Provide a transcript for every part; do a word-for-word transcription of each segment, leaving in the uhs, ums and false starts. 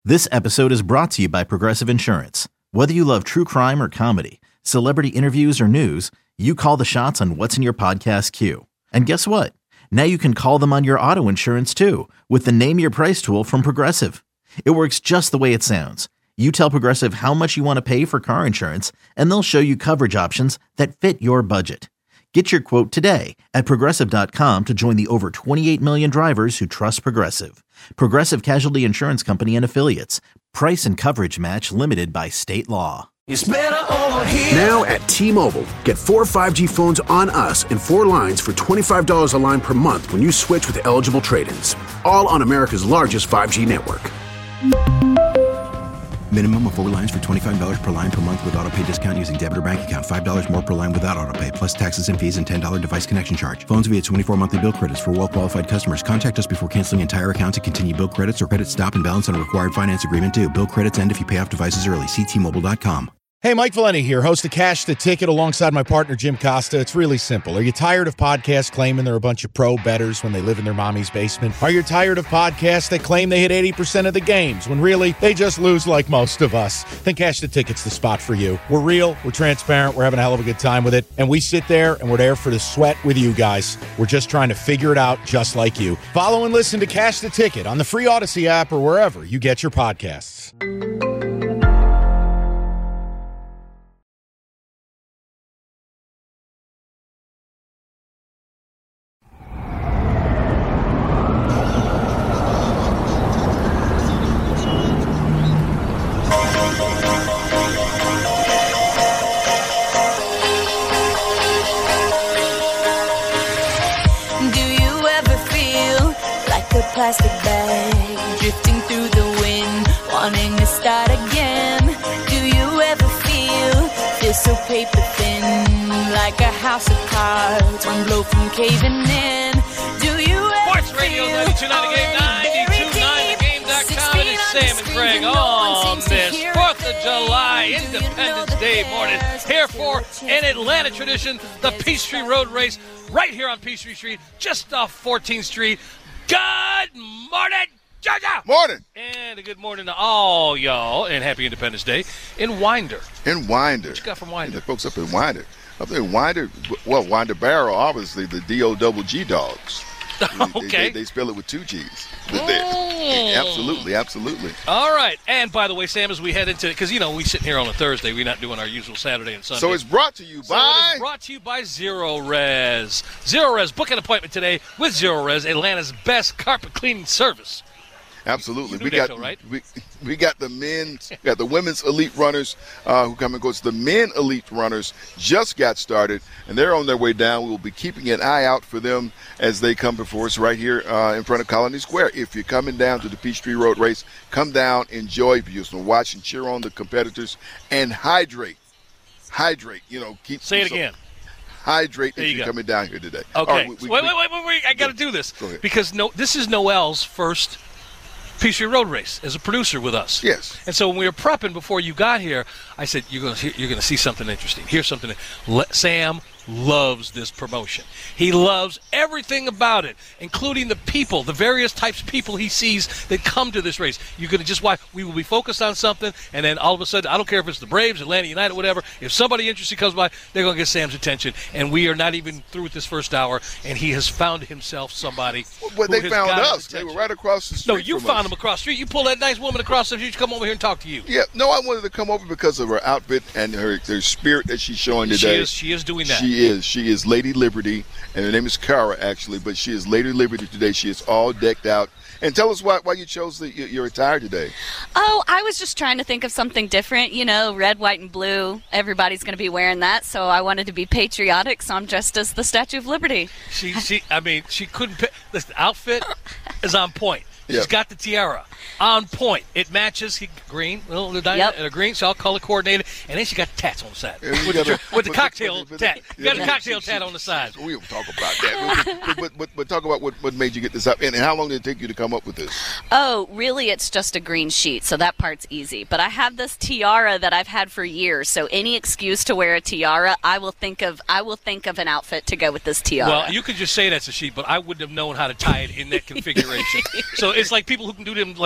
This episode is brought to you by Progressive Insurance. Whether you love true crime or comedy, celebrity interviews or news, you call the shots on what's in your podcast queue. And guess what? Now you can call them on your auto insurance too with the Name Your Price tool from Progressive. It works just the way it sounds. You tell Progressive how much you want to pay for car insurance, and they'll show you coverage options that fit your budget. Get your quote today at Progressive dot com to join the over twenty-eight million drivers who trust Progressive. Progressive Casualty Insurance Company and Affiliates. Price and coverage match limited by state law. It's better over here. Now at T-Mobile, get four five G phones on us and four lines for twenty-five dollars a line per month when you switch with eligible trade-ins. All on America's largest five G network. Minimum of four lines for twenty-five dollars per line per month with autopay discount using debit or bank account. five dollars more per line without autopay, plus taxes and fees and ten dollars device connection charge. Phones via twenty-four monthly bill credits for well-qualified customers. Contact us before canceling entire account to continue bill credits or credit stop and balance on a required finance agreement due. Bill credits end if you pay off devices early. See T Mobile dot com. Hey, Mike Valenti here, host of Cash the Ticket alongside my partner, Jim Costa. It's really simple. Are you tired of podcasts claiming they're a bunch of pro bettors when they live in their mommy's basement? Are you tired of podcasts that claim they hit eighty percent of the games when really they just lose like most of us? Then Cash the Ticket's the spot for you. We're real, we're transparent, we're having a hell of a good time with it, and we sit there and we're there for the sweat with you guys. We're just trying to figure it out just like you. Follow and listen to Cash the Ticket on the free Odyssey app or wherever you get your podcasts. Plastic bag drifting through the wind, wanting to start again. Do you ever feel this so paper thin, like a house of cards, one blow from caving in? Do you ever Sports Radio ninety-two point nine Game, ninety-two point nine the game dot com. It is Sam and Greg on this fourth of July, Independence Day morning, here for an Atlanta tradition, the Peachtree Road Race, right here on Peachtree Street, just off fourteenth Street. Good morning, Georgia! Morning! And a good morning to all y'all, and happy Independence Day in Winder. In Winder. What you got from Winder? The folks up in Winder. Up there in Winder, well, Winder Barrow, obviously, the D O double G dogs. Okay. They, they, they spell it with two G's. Mm. Absolutely, absolutely. All right. And by the way, Sam, as we head into, because, you know, we sit here on a Thursday, we're not doing our usual Saturday and Sunday. So it's brought to you so by? It is brought to you by Zero Res. Zero Res, book an appointment today with Zero Res, Atlanta's best carpet cleaning service. Absolutely. You knew we that got though, right? we, we got the men, we got the women's elite runners uh, who come and go. The men elite runners just got started, and they're on their way down. We will be keeping an eye out for them as they come before us right here uh, in front of Colony Square. If you're coming down to the Peachtree Road Race, come down, enjoy, you can watch and cheer on the competitors, and hydrate. Hydrate. You know, keep. Say it so, again. Hydrate there if you you're go. coming down here today. Okay. Right, we, we, wait, wait, wait, wait, wait. I got to do this because no, this is Noel's first Peachtree Road Race as a producer with us. Yes. And so when we were prepping before you got here, I said, you're going to you're going to see something interesting. Here's something. Let, Sam loves this promotion. He loves everything about it, including the people, the various types of people he sees that come to this race. You're going to just watch. We will be focused on something, and then all of a sudden, I don't care if it's the Braves, Atlanta United, whatever. If somebody interesting comes by, they're going to get Sam's attention. And we are not even through with this first hour, and he has found himself somebody. Well, they who has found got us. They were right across the street. No, you from found us. them across the street. You pull that nice woman across the street to come over here and talk to you. Yeah, no, I wanted to come over because of her outfit and her, her spirit that she's showing today. She is, she is doing that. She is. She is Lady Liberty, and her name is Cara, actually, but she is Lady Liberty today. She is all decked out. And tell us why, why you chose the, your, your attire today. Oh, I was just trying to think of something different. You know, red, white, and blue. Everybody's going to be wearing that, so I wanted to be patriotic, so I'm dressed as the Statue of Liberty. She, she, I mean, she couldn't pick. Listen, the outfit is on point. She's Yep. got the tiara on point. It matches he, green, little the diamond, Yep. and a green, so all color coordinated. And then she got tats on the side And you with, the, gotta- with the but- cocktail but- but- tat. You yeah, got a yeah, cocktail she- tat she- on the side. We will talk about that. but, but, but, but talk about what, what made you get this up, and, and how long did it take you to come up with this? Oh, really, it's just a green sheet, so that part's easy. But I have this tiara that I've had for years, so any excuse to wear a tiara, I will think of I will think of an outfit to go with this tiara. Well, you could just say that's a sheet, but I wouldn't have known how to tie it in that configuration. So it's like people who can do them like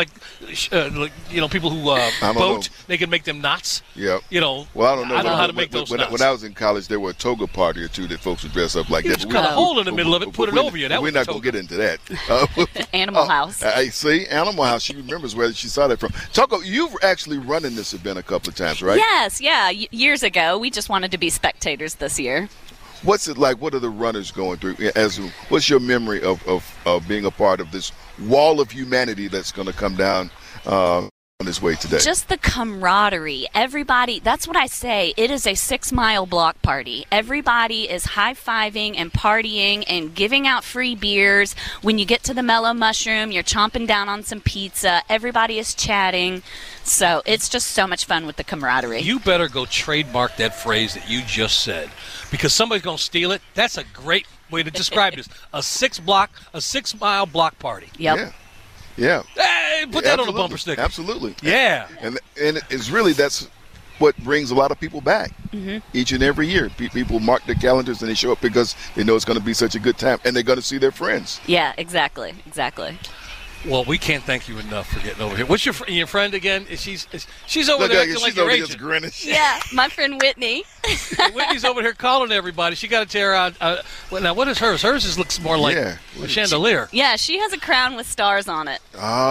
like, uh, like you know, people who uh, boat. Know. They can make them knots. Yeah. You know. Well, I don't know. I don't know how to when, make those when, knots. When I was in college, there were a toga party or two that folks would dress up like you that. Just cut a hole in the middle of it, put it over you. That we're was not going to get into that. Uh, Animal uh, House. I see Animal House. She remembers where she saw that from. Talk. You've actually run in this event a couple of times, right? Yes. Yeah. Y- years ago, we just wanted to be spectators this year. What's it like? What are the runners going through? As what's your memory of, of, of being a part of this wall of humanity that's going to come down uh, on this way today? Just the camaraderie. Everybody, that's what I say. It is a six-mile block party. Everybody is high-fiving and partying and giving out free beers. When you get to the Mellow Mushroom, you're chomping down on some pizza. Everybody is chatting. So it's just so much fun with the camaraderie. You better go trademark that phrase that you just said, because somebody's going to steal it. That's a great way to describe this. A six-block, a six-mile block party. Yep. Yeah. Yeah. Hey, put yeah, that on a bumper sticker. Absolutely. Yeah. And and it's really that's what brings a lot of people back mm-hmm. each and every year. Pe- people mark their calendars and they show up because they know it's going to be such a good time and they're going to see their friends. Yeah, exactly. Exactly. Well, we can't thank you enough for getting over here. What's your fr- your friend again? Is she's is, she's over Look, there uh, acting she's like over your there agent. grinning. Yeah, my friend Whitney. Whitney's over here calling everybody. She got to tear out. Uh, well, now, what is hers? Hers is, looks more like Yeah. a chandelier. Yeah, she has a crown with stars on it.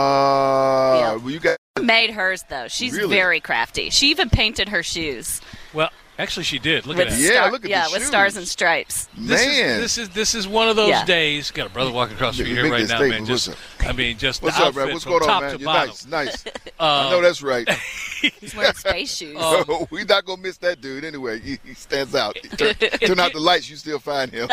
Ah, Yeah. well, you got Made hers, though. She's Really? very crafty. She even painted her shoes. Well, actually, she did. Look with at that. Yeah, star- look at yeah, the with shoes. stars and stripes. This man. is, this is this is one of those Yeah. days. Got a brother walking across from Big- you here big right now, statement. man. Just, What's I mean, just What's the up, man? outfit What's from going top on, man? to You're bottom. nice, nice. Uh, I know that's right. He's wearing space shoes. Oh. We're not gonna miss that dude anyway. He, he stands out. Turn, turn out the lights, you still find him.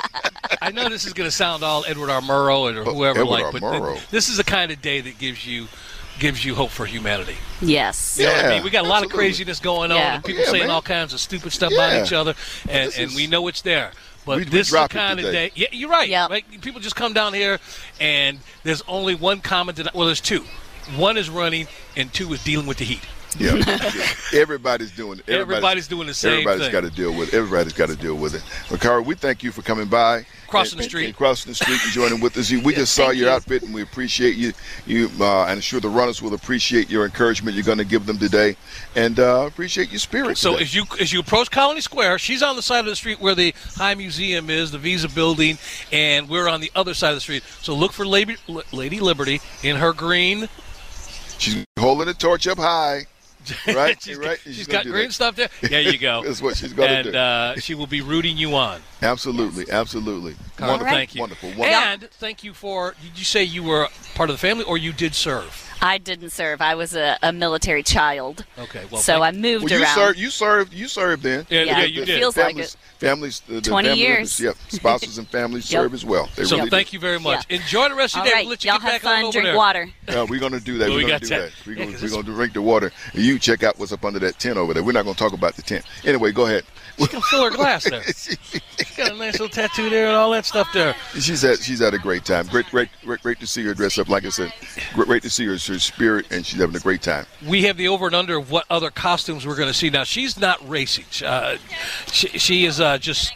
I know this is going to sound all Edward R. Murrow or whoever Edward like, R. but Murrow. th- this is the kind of day that gives you gives you hope for humanity. Yes. You know what I Yeah, mean? We got a lot absolutely. of craziness going on, Yeah. and people Yeah, saying man. all kinds of stupid stuff Yeah. about each other, and, This and is- we know it's there. But We- we this is the drop it kind of today. day. Yeah, you're right. Yep. Right? People just come down here, and there's only one common. Den- well, there's two. One is running, and two is dealing with the heat. Yeah. yeah. Everybody's doing it. Everybody's doing the same Everybody's thing. got to deal with it. Everybody's got to deal with it. Well, Cara, we thank you for coming by. Crossing and- the street. and crossing the street and joining with us. You- We just saw Thank your you. outfit, and we appreciate you. You, uh, and I'm sure the runners will appreciate your encouragement you're going to give them today, and uh, appreciate your spirit. So today. as you as you approach Colony Square, she's on the side of the street where the High Museum is, the Visa Building, and we're on the other side of the street. So look for Lady, Lady Liberty in her green. She's holding the torch up high. Right, she's right. she's She's got gonna do green that. stuff there. There you go. That's what she's going to and do. uh, she will be rooting you on. Absolutely, absolutely. Carl, Wonderful, thank you. wonderful, wonderful. And thank you for. Did you say you were part of the family, or you did serve? I didn't serve. I was a, a military child. Okay, well, so I thank- moved Well, you around. served. You served. You served then. Yeah, Yeah, yeah, you it did. feels like families, it. families, uh, the twenty family years. members, Yep, spouses and families Yep. serve as well. They So really thank do. you very much. Yeah. Enjoy the rest of All your day. right, We'll let you y'all get back have fun. on over Drink there. water. Uh, we're going to do that. Well, we're we going got to do ten. that. We're Yeah, going 'cause we're it's- going to drink the water. You check out what's up under that tent over there. We're not going to talk about the tent. Anyway, go ahead. She's gonna fill her glass there. She's got a nice little tattoo there and all that stuff there. She's had she's had a great time. Great, great, great, great to see her dress up. Like I said, great, great to see her, her spirit, and she's having a great time. We have the over and under of what other costumes we're going to see. Now, she's not racing. Uh, she, she is uh, just,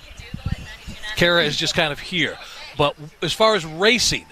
Cara is just kind of here. But as far as racing,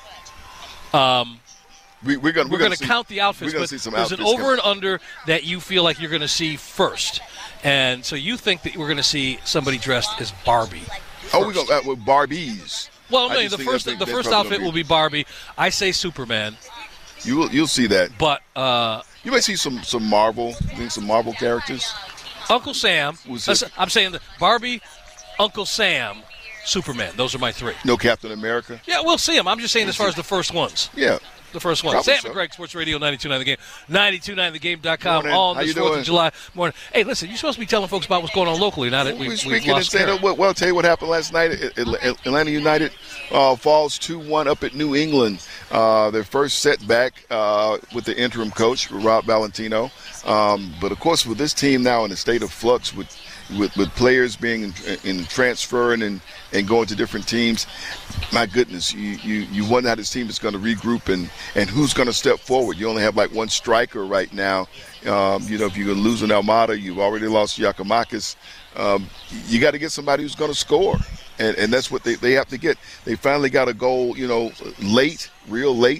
um, We, we're going we're going to count the outfits. We're going But to see some there's outfits. an over coming. and under that you feel like you're going to see first. And so you think that we're going to see somebody dressed as Barbie. Oh, we're first. going uh, with Barbies. Well, I no, just the think first that's- the that's first probably outfit gonna will be Barbie. I say Superman, You will, you'll see that. but uh, You may see some some Marvel, I think some Marvel characters. Uncle Sam. Was that's- it- I'm saying that Barbie, Uncle Sam, Superman. Those are my three. No Captain America. Yeah, we'll see them. I'm just saying as far as the first ones. Yeah. The first one. Probably Sam so. and Greg, Sports Radio ninety-two point nine The Game. ninety-two point nine the game dot com Morning. on How this you fourth doing? of July morning. Hey, listen, you're supposed to be telling folks about what's going on locally now that we, We're we've speaking and lost saying, Cara. well, well, I'll tell you what happened last night. At- at- Atlanta United uh, falls two one up at New England. Uh, their first setback uh, with the interim coach, Rob Valentino. Um, but, of course, with this team now in a state of flux with with, with players being in, in transferring and, and going to different teams, my goodness, you, you, you wonder how this team is going to regroup and, and who's going to step forward. You only have like one striker right now. Um, you know, if you're losing Almada, you've already lost Giacomakis. Um, you got to get somebody who's going to score. And, and that's what they, they have to get. They finally got a goal, you know, late, real late.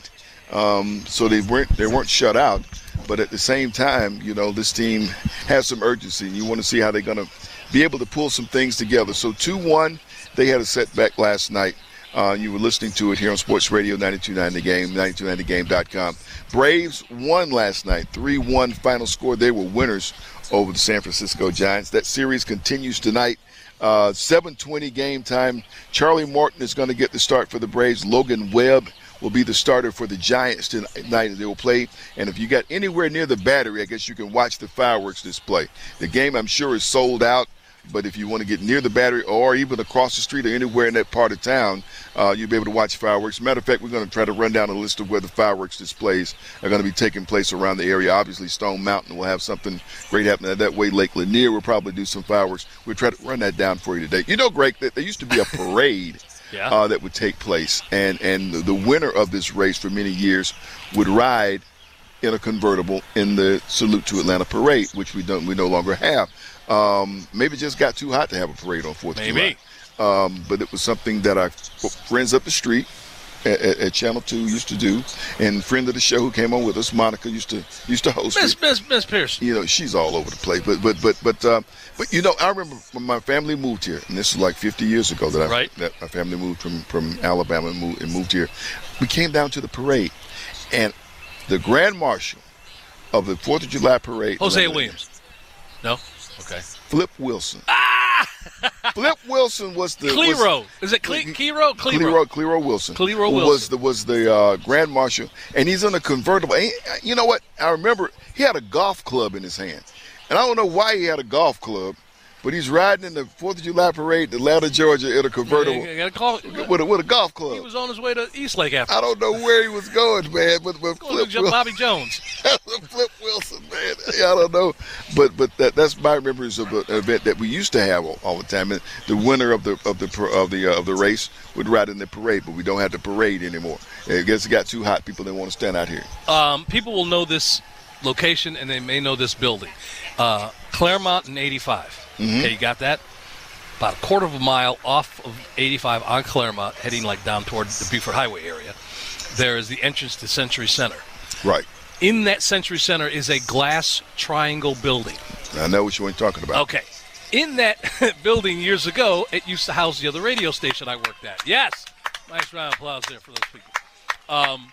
Um, so they weren't they weren't shut out. But at the same time, you know, this team has some urgency. And you want to see how they're going to be able to pull some things together. So two one, they had a setback last night. Uh, you were listening to it here on Sports Radio ninety-two point nine The Game, ninety-two point nine the game dot com. Braves won last night, three one final score. They were winners over the San Francisco Giants. That series continues tonight. Uh, seven twenty game time. Charlie Morton is going to get the start for the Braves. Logan Webb will be the starter for the Giants tonight. They will play. And if you got anywhere near the Battery, I guess you can watch the fireworks display. The game, I'm sure, is sold out. But if you want to get near the Battery or even across the street or anywhere in that part of town, uh, you'll be able to watch fireworks. Matter of fact, we're going to try to run down a list of where the fireworks displays are going to be taking place around the area. Obviously, Stone Mountain will have something great happening that way. Lake Lanier will probably do some fireworks. We'll try to run that down for you today. You know, Greg, that there used to be a parade yeah. uh, that would take place, and, and the winner of this race for many years would ride in a convertible in the Salute to Atlanta parade, which we don't we no longer have. Um, maybe it just got too hot to have a parade on fourth of July. Um, but it was something that our friends up the street at, at, at Channel two used to do, and friend of the show who came on with us, Monica, used to used to host Miss it. Miss Miss Pearson. You know, she's all over the place. But but but but uh, but you know, I remember when my family moved here, and this is like fifty years ago that I right. that my family moved from from Alabama and moved, and moved here. We came down to the parade, and the Grand Marshal of the fourth of July parade, Hosea Williams. No. Okay. Flip Wilson. Ah! Flip Wilson was the Clero. Was, Is it Cle- Clero? Clero. Clero Wilson. Clero Wilson was the was the uh, Grand Marshal, and he's in a convertible. And he, you know what? I remember he had a golf club in his hand, and I don't know why he had a golf club, but he's riding in the fourth of July parade, Atlanta, Georgia, in a convertible yeah, you gotta call, with, a, with a golf club. He was on his way to Eastlake after. I don't know where he was going, man. But, but Flip Wilson, Bobby Jones. Flip Wilson, man. I don't know, but but that, that's my memories of an event that we used to have all, all the time. And the winner of the of the of the uh, of the race would ride in the parade, but we don't have the parade anymore. I guess it got too hot. People didn't want to stand out here. Um, people will know this location, and they may know this building, uh, Claremont and eighty-five. Mm-hmm. Okay, you got that? About a quarter of a mile off of eighty-five on Claremont, heading like down toward the Beaufort Highway area. There is the entrance to Century Center. Right. In that Century Center is a glass triangle building. I know what you're talking about. Okay. In that building years ago, it used to house the other radio station I worked at. Yes. Nice round of applause there for those people. Um,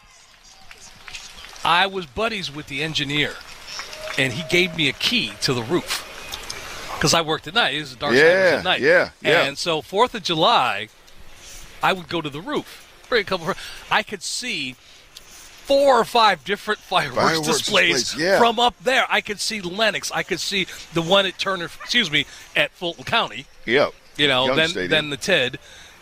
I was buddies with the engineer, and he gave me a key to the roof. Because I worked at night. It was a dark yeah, side at night. Yeah, yeah. And so fourth of July, I would go to the roof. Bring a couple of, I could see four or five different fireworks, fireworks displays, displays yeah. from up there. I could see Lenox. I could see the one at Turner, excuse me, at Fulton County. Yep. You know, Young then Stadium. then the Ted.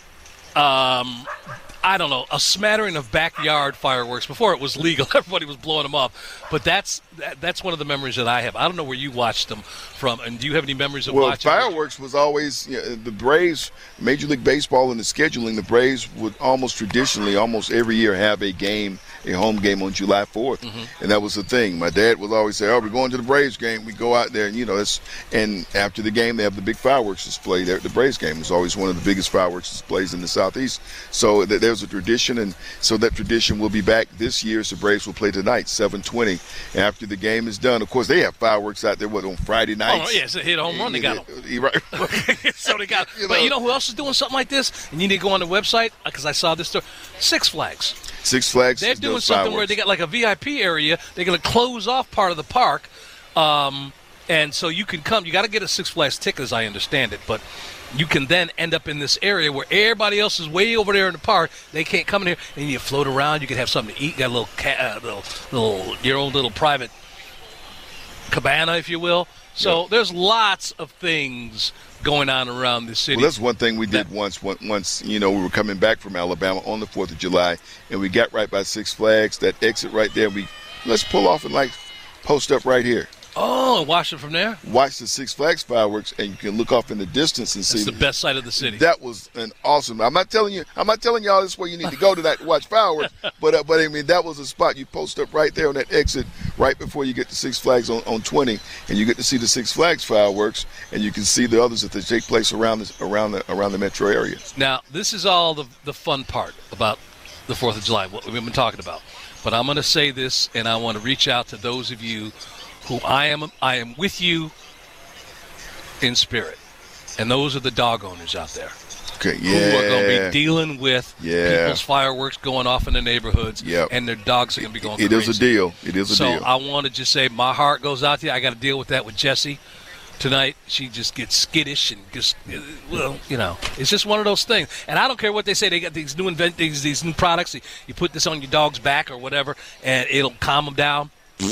Um, I don't know, a smattering of backyard fireworks. Before it was legal, everybody was blowing them up. But that's that, that's one of the memories that I have. I don't know where you watched them from, and do you have any memories of well, watching them? Well, fireworks was always you know, the Braves, Major League Baseball and the scheduling, the Braves would almost traditionally, almost every year, have a game, a home game on July fourth. Mm-hmm. And that was the thing. My dad would always say, oh, we're going to the Braves game. We go out there, and, you know, it's, and after the game, they have the big fireworks display there. The Braves game was always one of the biggest fireworks displays in the Southeast. So th- there was a tradition, and so that tradition will be back this year. So the Braves will play tonight, seven twenty. After the game is done, of course, they have fireworks out there, what, on Friday nights? Oh, yeah, it's a hit a home run. They got them. Right. So they got them. You But know, you know who else is doing something like this? And you need to go on the website, because I saw this story. Six Flags. Six Flags. They're doing something fireworks. where they got like a V I P area. They're going to close off part of the park. Um, and so you can come. You got to get a Six Flags ticket, as I understand it. But you can then end up in this area where everybody else is way over there in the park. They can't come in here, and you float around. You can have something to eat. Got a little, ca- uh, little, little, your own little private cabana, if you will. So yeah. There's lots of things going on around the city. Well, that's one thing we did that, once. Once, you know, we were coming back from Alabama on the fourth of July, and we got right by Six Flags, that exit right there. We let's pull off and, like, post up right here. Oh, and watch it from there? Watch the Six Flags fireworks, and you can look off in the distance and see. It's the best side of the city. That was an awesome. I'm not telling you. I'm not telling y'all this is where you need to go tonight to watch fireworks. but uh, but I mean that was a spot you post up right there on that exit, right before you get to Six Flags on, on twenty, and you get to see the Six Flags fireworks, and you can see the others that they take place around the around the around the metro area. Now this is all the the fun part about the fourth of July. What we've been talking about. but I'm going to say this, and I want to reach out to those of you who I am I am with you in spirit. And those are the dog owners out there. Okay, yeah. Who are going to be dealing with yeah. people's fireworks going off in the neighborhoods, yep. and their dogs are going to be going it, it crazy. It is a deal. It is a so deal. So I want to just say my heart goes out to you. I got to deal with that with Jessie tonight. She just gets skittish and just, well, you know, it's just one of those things. And I don't care what they say. They got these new invent these, these new products. You put this on your dog's back or whatever, and it'll calm them down.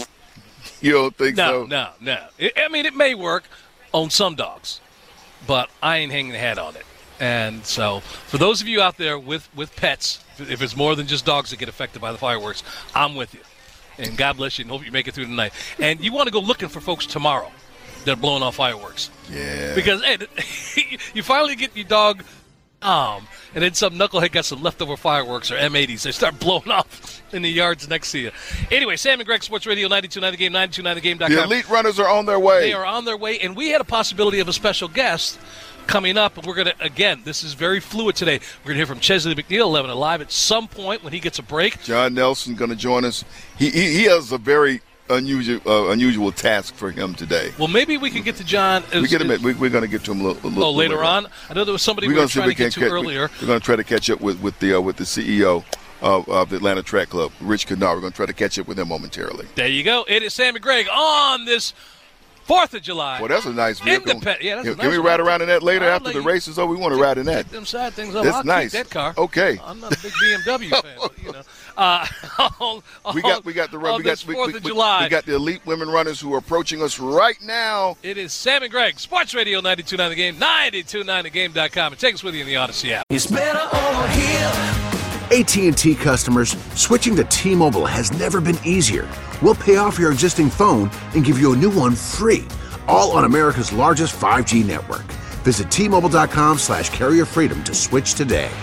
You don't think no, so? No, no, no. I mean, it may work on some dogs, but I ain't hanging the hat on it. And so for those of you out there with, with pets, if it's more than just dogs that get affected by the fireworks, I'm with you. And God bless you and hope you make it through the night. And you want to go looking for folks tomorrow that are blowing off fireworks. Yeah. Because, hey, you finally get your dog um, and then some knucklehead got some leftover fireworks or M eighties. They start blowing off in the yards next to you. Anyway, Sam and Greg, Sports Radio, ninety-two point nine The Game, ninety-two point nine the game dot com. The Elite Runners are on their way. They are on their way, and we had a possibility of a special guest coming up. We're going to, again, this is very fluid today. We're going to hear from Chesley McNeil, eleven Alive, at some point when he gets a break. John Nelson going to join us. He, he he has a very unusual uh, unusual task for him today. Well, maybe we can get to John. As, we get him. as, we, we're going to get to him a little, a little oh, later, later on? on. I know there was somebody we're we were trying to get to catch, earlier. We're going to try to catch up with, with the uh, with the C E O of, of the Atlanta Track Club, Rich Kennard. We're going to try to catch up with him momentarily. There you go. It is Sam and Greg on this fourth of July. Well, that's a nice vehicle. Independ- yeah, that's Can, a nice can we one. ride around in that later I'll after let the you- race is over? We want to ride in that. Them side things up. That's I'll nice. keep that car. Okay. I'm not a big B M W fan, but, you know. Uh, on, we got we got the on we got this we, fourth we, of we, July. we got the elite women runners who are approaching us right now. It is Sam and Greg, Sports Radio ninety-two point nine The Game, ninety-two point nine the game dot com, and take us with you in the Odyssey app. It's better over here. A T and T customers, switching to T-Mobile has never been easier. We'll pay off your existing phone and give you a new one free, all on America's largest five G network. Visit T Mobile dot com slash carrier freedom to switch today.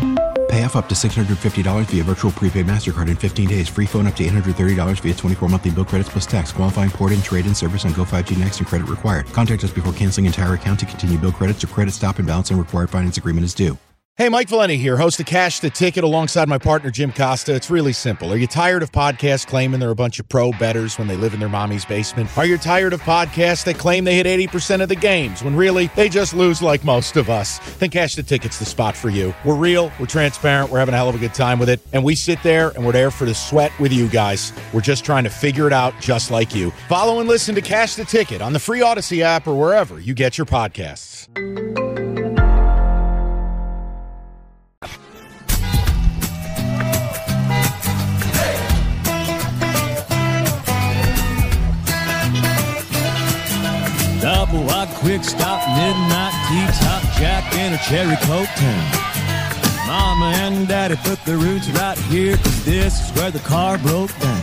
Pay off up to six hundred fifty dollars via virtual prepaid MasterCard in fifteen days. Free phone up to eight hundred thirty dollars via twenty-four monthly bill credits plus tax. Qualifying port-in, trade-in service on Go five G Next and credit required. Contact us before canceling entire account to continue bill credits or credit stop and balance and required finance agreement is due. Hey, Mike Valenti here, host of Cash the Ticket alongside my partner, Jim Costa. It's really simple. Are you tired of podcasts claiming they're a bunch of pro bettors when they live in their mommy's basement? Are you tired of podcasts that claim they hit eighty percent of the games when really they just lose like most of us? Then Cash the Ticket's the spot for you. We're real, we're transparent, we're having a hell of a good time with it, and we sit there and we're there for the sweat with you guys. We're just trying to figure it out just like you. Follow and listen to Cash the Ticket on the free Odyssey app or wherever you get your podcasts. Double wide, quick stop, midnight tea, top jack, and a cherry coke town. Mama and Daddy put the roots right here, 'cause this is where the car broke down.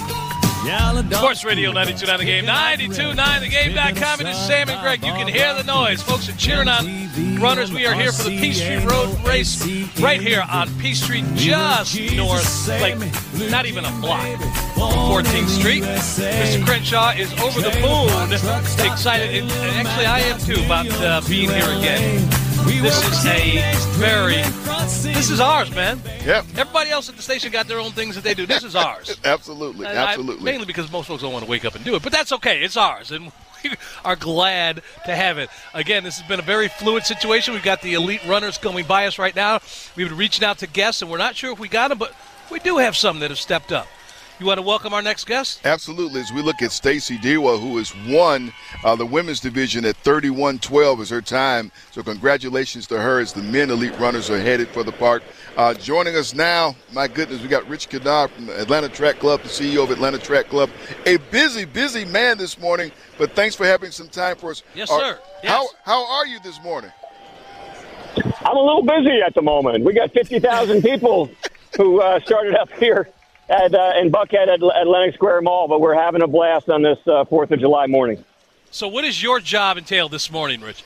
Sports Radio ninety-two point nine The Game, ninety-two point nine the game dot com. It is Sam and Greg. You can hear the noise. Folks are cheering on runners. We are here for the Peachtree Road race right here on Peachtree, just north, like not even a block from fourteenth Street. Mister Crenshaw is over the moon, excited, and actually I am too, about uh, being here again. This is a very, this is ours, man. Yep. Everybody else at the station got their own things that they do. This is ours. Absolutely, And I- absolutely. mainly because most folks don't want to wake up and do it, but that's okay. It's ours, and we are glad to have it. Again, this has been a very fluid situation. We've got the elite runners going by us right now. We've been reaching out to guests, and we're not sure if we got them, but we do have some that have stepped up. You want to welcome our next guest? Absolutely. As we look at Stacy Dewa, who has won uh, the women's division at thirty-one twelve is her time. So congratulations to her as the men elite runners are headed for the park. Uh, joining us now, my goodness, we got Rich Kennard from Atlanta Track Club, the C E O of Atlanta Track Club. A busy, busy man this morning, but thanks for having some time for us. Yes, Are- sir. How, Yes. how are you this morning? I'm a little busy at the moment. We got fifty thousand people who uh, started up here at uh, in Buckhead at, at Lenox Square Mall, but we're having a blast on this uh, fourth of July morning. So what does your job entail this morning, Rich?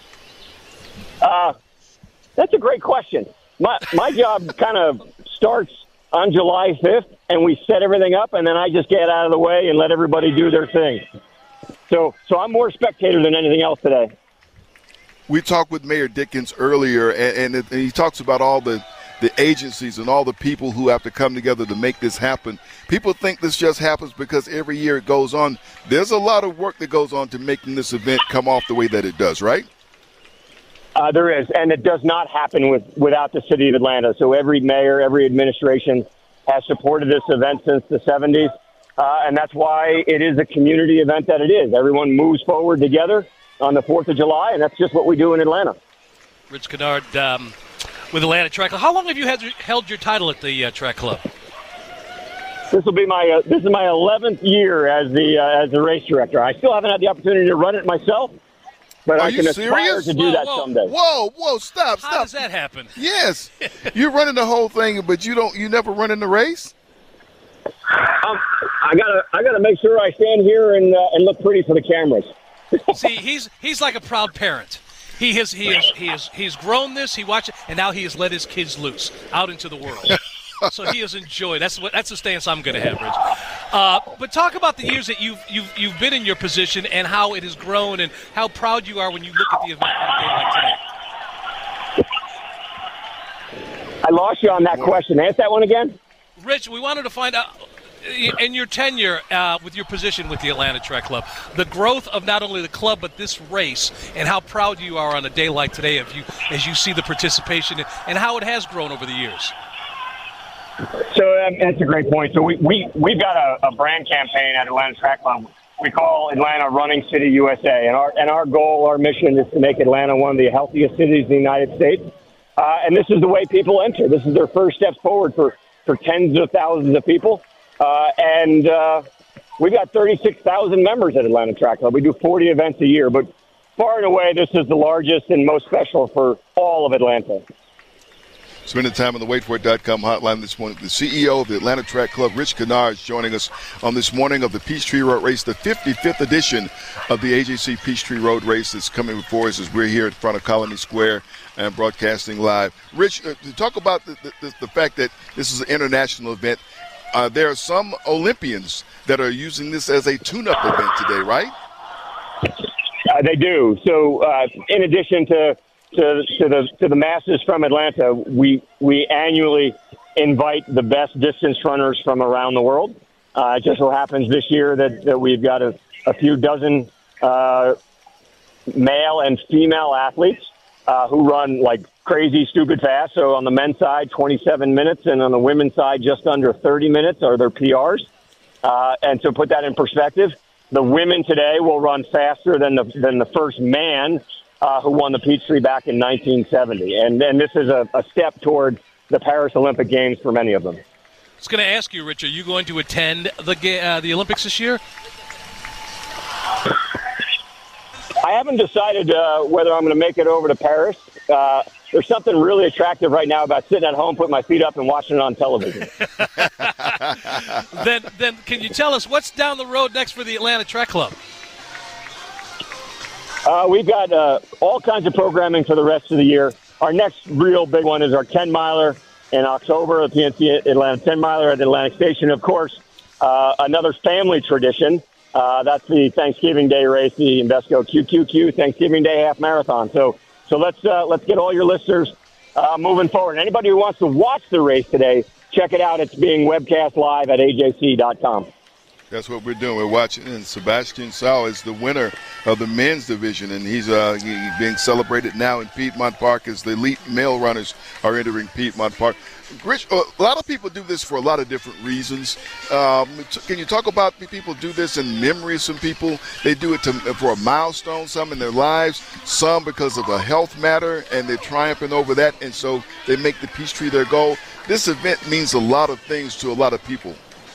Uh, that's a great question. My my job kind of starts on July fifth, and we set everything up, and then I just get out of the way and let everybody do their thing. So, so I'm more spectator than anything else today. We talked with Mayor Dickens earlier, and, and, it, and he talks about all the the agencies and all the people who have to come together to make this happen. People think this just happens because every year it goes on. There's a lot of work that goes on to making this event come off the way that it does, right? Uh, there is, and it does not happen with, without the city of Atlanta. So every mayor, every administration has supported this event since the seventies, uh, and that's why it is a community event that it is. Everyone moves forward together on the fourth of July, and that's just what we do in Atlanta. Rich Kennard um, with Atlanta Track Club. How long have you had, held your title at the uh, track club? This will be my uh, this is my eleventh year as the uh, as the race director. I still haven't had the opportunity to run it myself. But Are I can you aspire serious? to do Whoa, that whoa. someday. Whoa, whoa, stop, stop. How does that happen? Yes. You're running the whole thing, but you don't you never run in the race? Um, I gotta I gotta make sure I stand here and uh, and look pretty for the cameras. See, he's he's like a proud parent. He has he has he has he's grown this, he watched it, and now he has let his kids loose out into the world. So he has enjoyed. That's what that's the stance I'm going to have, Rich. Uh, but talk about the years that you've you've you've been in your position and how it has grown and how proud you are when you look at the event on a day like today. I lost you on that question. Ask that one again. Rich, we wanted to find out in your tenure uh, with your position with the Atlanta Track Club, the growth of not only the club but this race, and how proud you are on a day like today of you as you see the participation and how it has grown over the years. So um, that's a great point. So we, we, we've got a, a brand campaign at Atlanta Track Club. We call Atlanta Running City U S A. And our, and our goal, our mission is to make Atlanta one of the healthiest cities in the United States. Uh, and this is the way people enter. This is their first steps forward for, for tens of thousands of people. Uh, and uh, we've got thirty-six thousand members at Atlanta Track Club. We do forty events a year. But far and away, this is the largest and most special for all of Atlanta. Spending time on the wait for it dot com hotline this morning. The C E O of the Atlanta Track Club, Rich Kennard, is joining us on this morning of the Peachtree Road Race, the fifty-fifth edition of the A J C Peachtree Road Race that's coming before us as we're here in front of Colony Square and broadcasting live. Rich, uh, to talk about the, the, the fact that this is an international event, uh, there are some Olympians that are using this as a tune-up event today, right? Uh, they do. So uh, in addition to To, to the to the masses from Atlanta, we we annually invite the best distance runners from around the world. Uh, it just so happens this year that, that we've got a, a few dozen uh, male and female athletes uh, who run like crazy, stupid fast. So on the men's side, twenty-seven minutes, and on the women's side, just under thirty minutes are their P Rs. Uh, and to put that in perspective, the women today will run faster than the than the first man Uh, who won the Peachtree back in nineteen seventy. And, and this is a, a step toward the Paris Olympic Games for many of them. I was going to ask you, Rich, are you going to attend the uh, the Olympics this year? I haven't decided uh, whether I'm going to make it over to Paris. Uh, there's something really attractive right now about sitting at home, putting my feet up, and watching it on television. then, then can you tell us what's down the road next for the Atlanta Track Club? Uh, we've got uh, all kinds of programming for the rest of the year. Our next real big one is our ten-miler in October, the P N C Atlanta ten-miler at Atlantic Station. Of course, uh, another family tradition, uh, that's the Thanksgiving Day race, the Invesco Q Q Q Thanksgiving Day Half Marathon. So so let's uh, let's get all your listeners uh, moving forward. Anybody who wants to watch the race today, check it out. It's being webcast live at A J C dot com. That's what we're doing. We're watching, and Sebastian Sao is the winner of the men's division, and he's uh, he, being celebrated now in Piedmont Park as the elite male runners are entering Piedmont Park. Rich, uh, a lot of people do this for a lot of different reasons. Um, can you talk about people do this in memory of some people? They do it to, for a milestone, some in their lives, some because of a health matter, and they're triumphing over that, and so they make the Peachtree their goal. This event means a lot of things to a lot of people.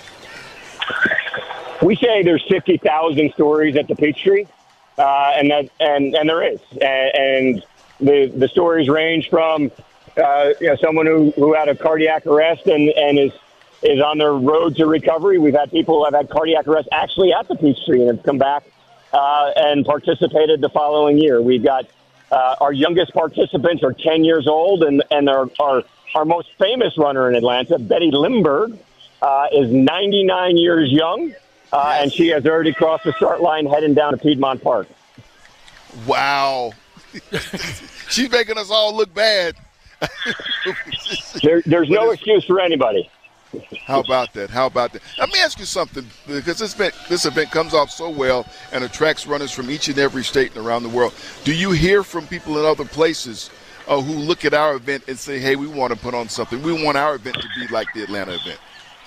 We say there's fifty thousand stories at the Peachtree, uh, and that and, and there is, and, and the the stories range from uh, you know someone who, who had a cardiac arrest and, and is is on their road to recovery. We've had people who have had cardiac arrest actually at the Peachtree and have come back uh, and participated the following year. We've got uh, our youngest participants are ten years old, and and our our, our most famous runner in Atlanta, Betty Limberg, uh, is ninety-nine years young. Uh, and she has already crossed the start line heading down to Piedmont Park. Wow. She's making us all look bad. there, there's no excuse for anybody. How about that? How about that? Let me ask you something, because this event, this event comes off so well and attracts runners from each and every state and around the world. Do you hear from people in other places uh, who look at our event and say, hey, we want to put on something. We want our event to be like the Atlanta event?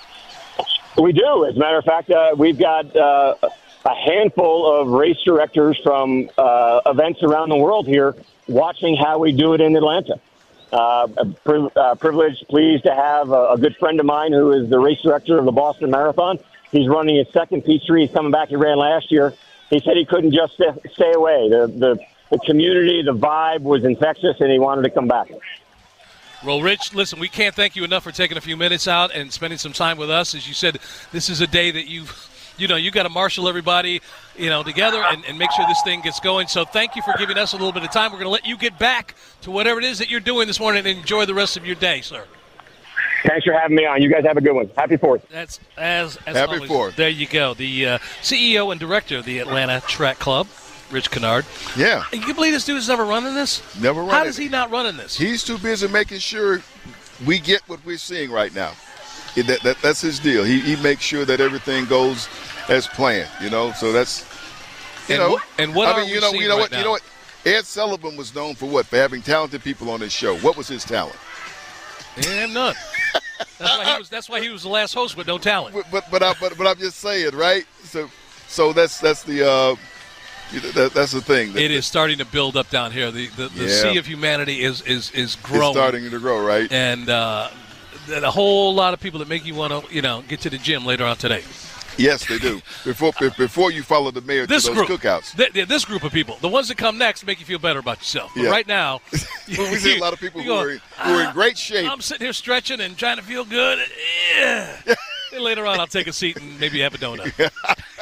We do. As a matter of fact, uh, we've got uh, a handful of race directors from uh, events around the world here watching how we do it in Atlanta. Uh, pri- uh, privileged, pleased to have a, a good friend of mine who is the race director of the Boston Marathon. He's running his second Peachtree. He's coming back. He ran last year. He said he couldn't just st- stay away. The, the the community, the vibe was infectious, and he wanted to come back. Well, Rich, listen, we can't thank you enough for taking a few minutes out and spending some time with us. As you said, this is a day that you've, you know, you got to marshal everybody, you know, together and, and make sure this thing gets going. So thank you for giving us a little bit of time. We're going to let you get back to whatever it is that you're doing this morning and enjoy the rest of your day, sir. Thanks for having me on. You guys have a good one. Happy Fourth. That's as, as Happy always. Fourth. There you go. The uh, C E O and director of the Atlanta Track Club, Rich Kennard. Yeah. And you believe this dude is never running this? Never running. How does he not running this? He's too busy making sure we get what we're seeing right now. It, that, that, that's his deal. He, he makes sure that everything goes as planned, you know. So that's, you and know. What, and what I are mean, we you know, seeing you know right what, now? you know what? Ed Sullivan was known for what? For having talented people on his show. What was his talent? He didn't have none. That's why he was. That's why he was the last host with no talent. But but but, I, but, but I'm just saying, right? So so that's that's the uh, that, that's the thing. It is starting to build up down here. The the, the Yeah. sea of humanity is is is growing. It's starting to grow, right? And uh, a whole lot of people that make you want to, you know, get to the gym later on today. Yes, they do. Before before you follow the mayor This to those group, cookouts. th- th- this group of people, the ones that come next, make you feel better about yourself. But Yeah. right now, we see a lot of people you who go, are in, who are in great shape. I'm sitting here stretching and trying to feel good. Yeah. And later on, I'll take a seat and maybe have a donut.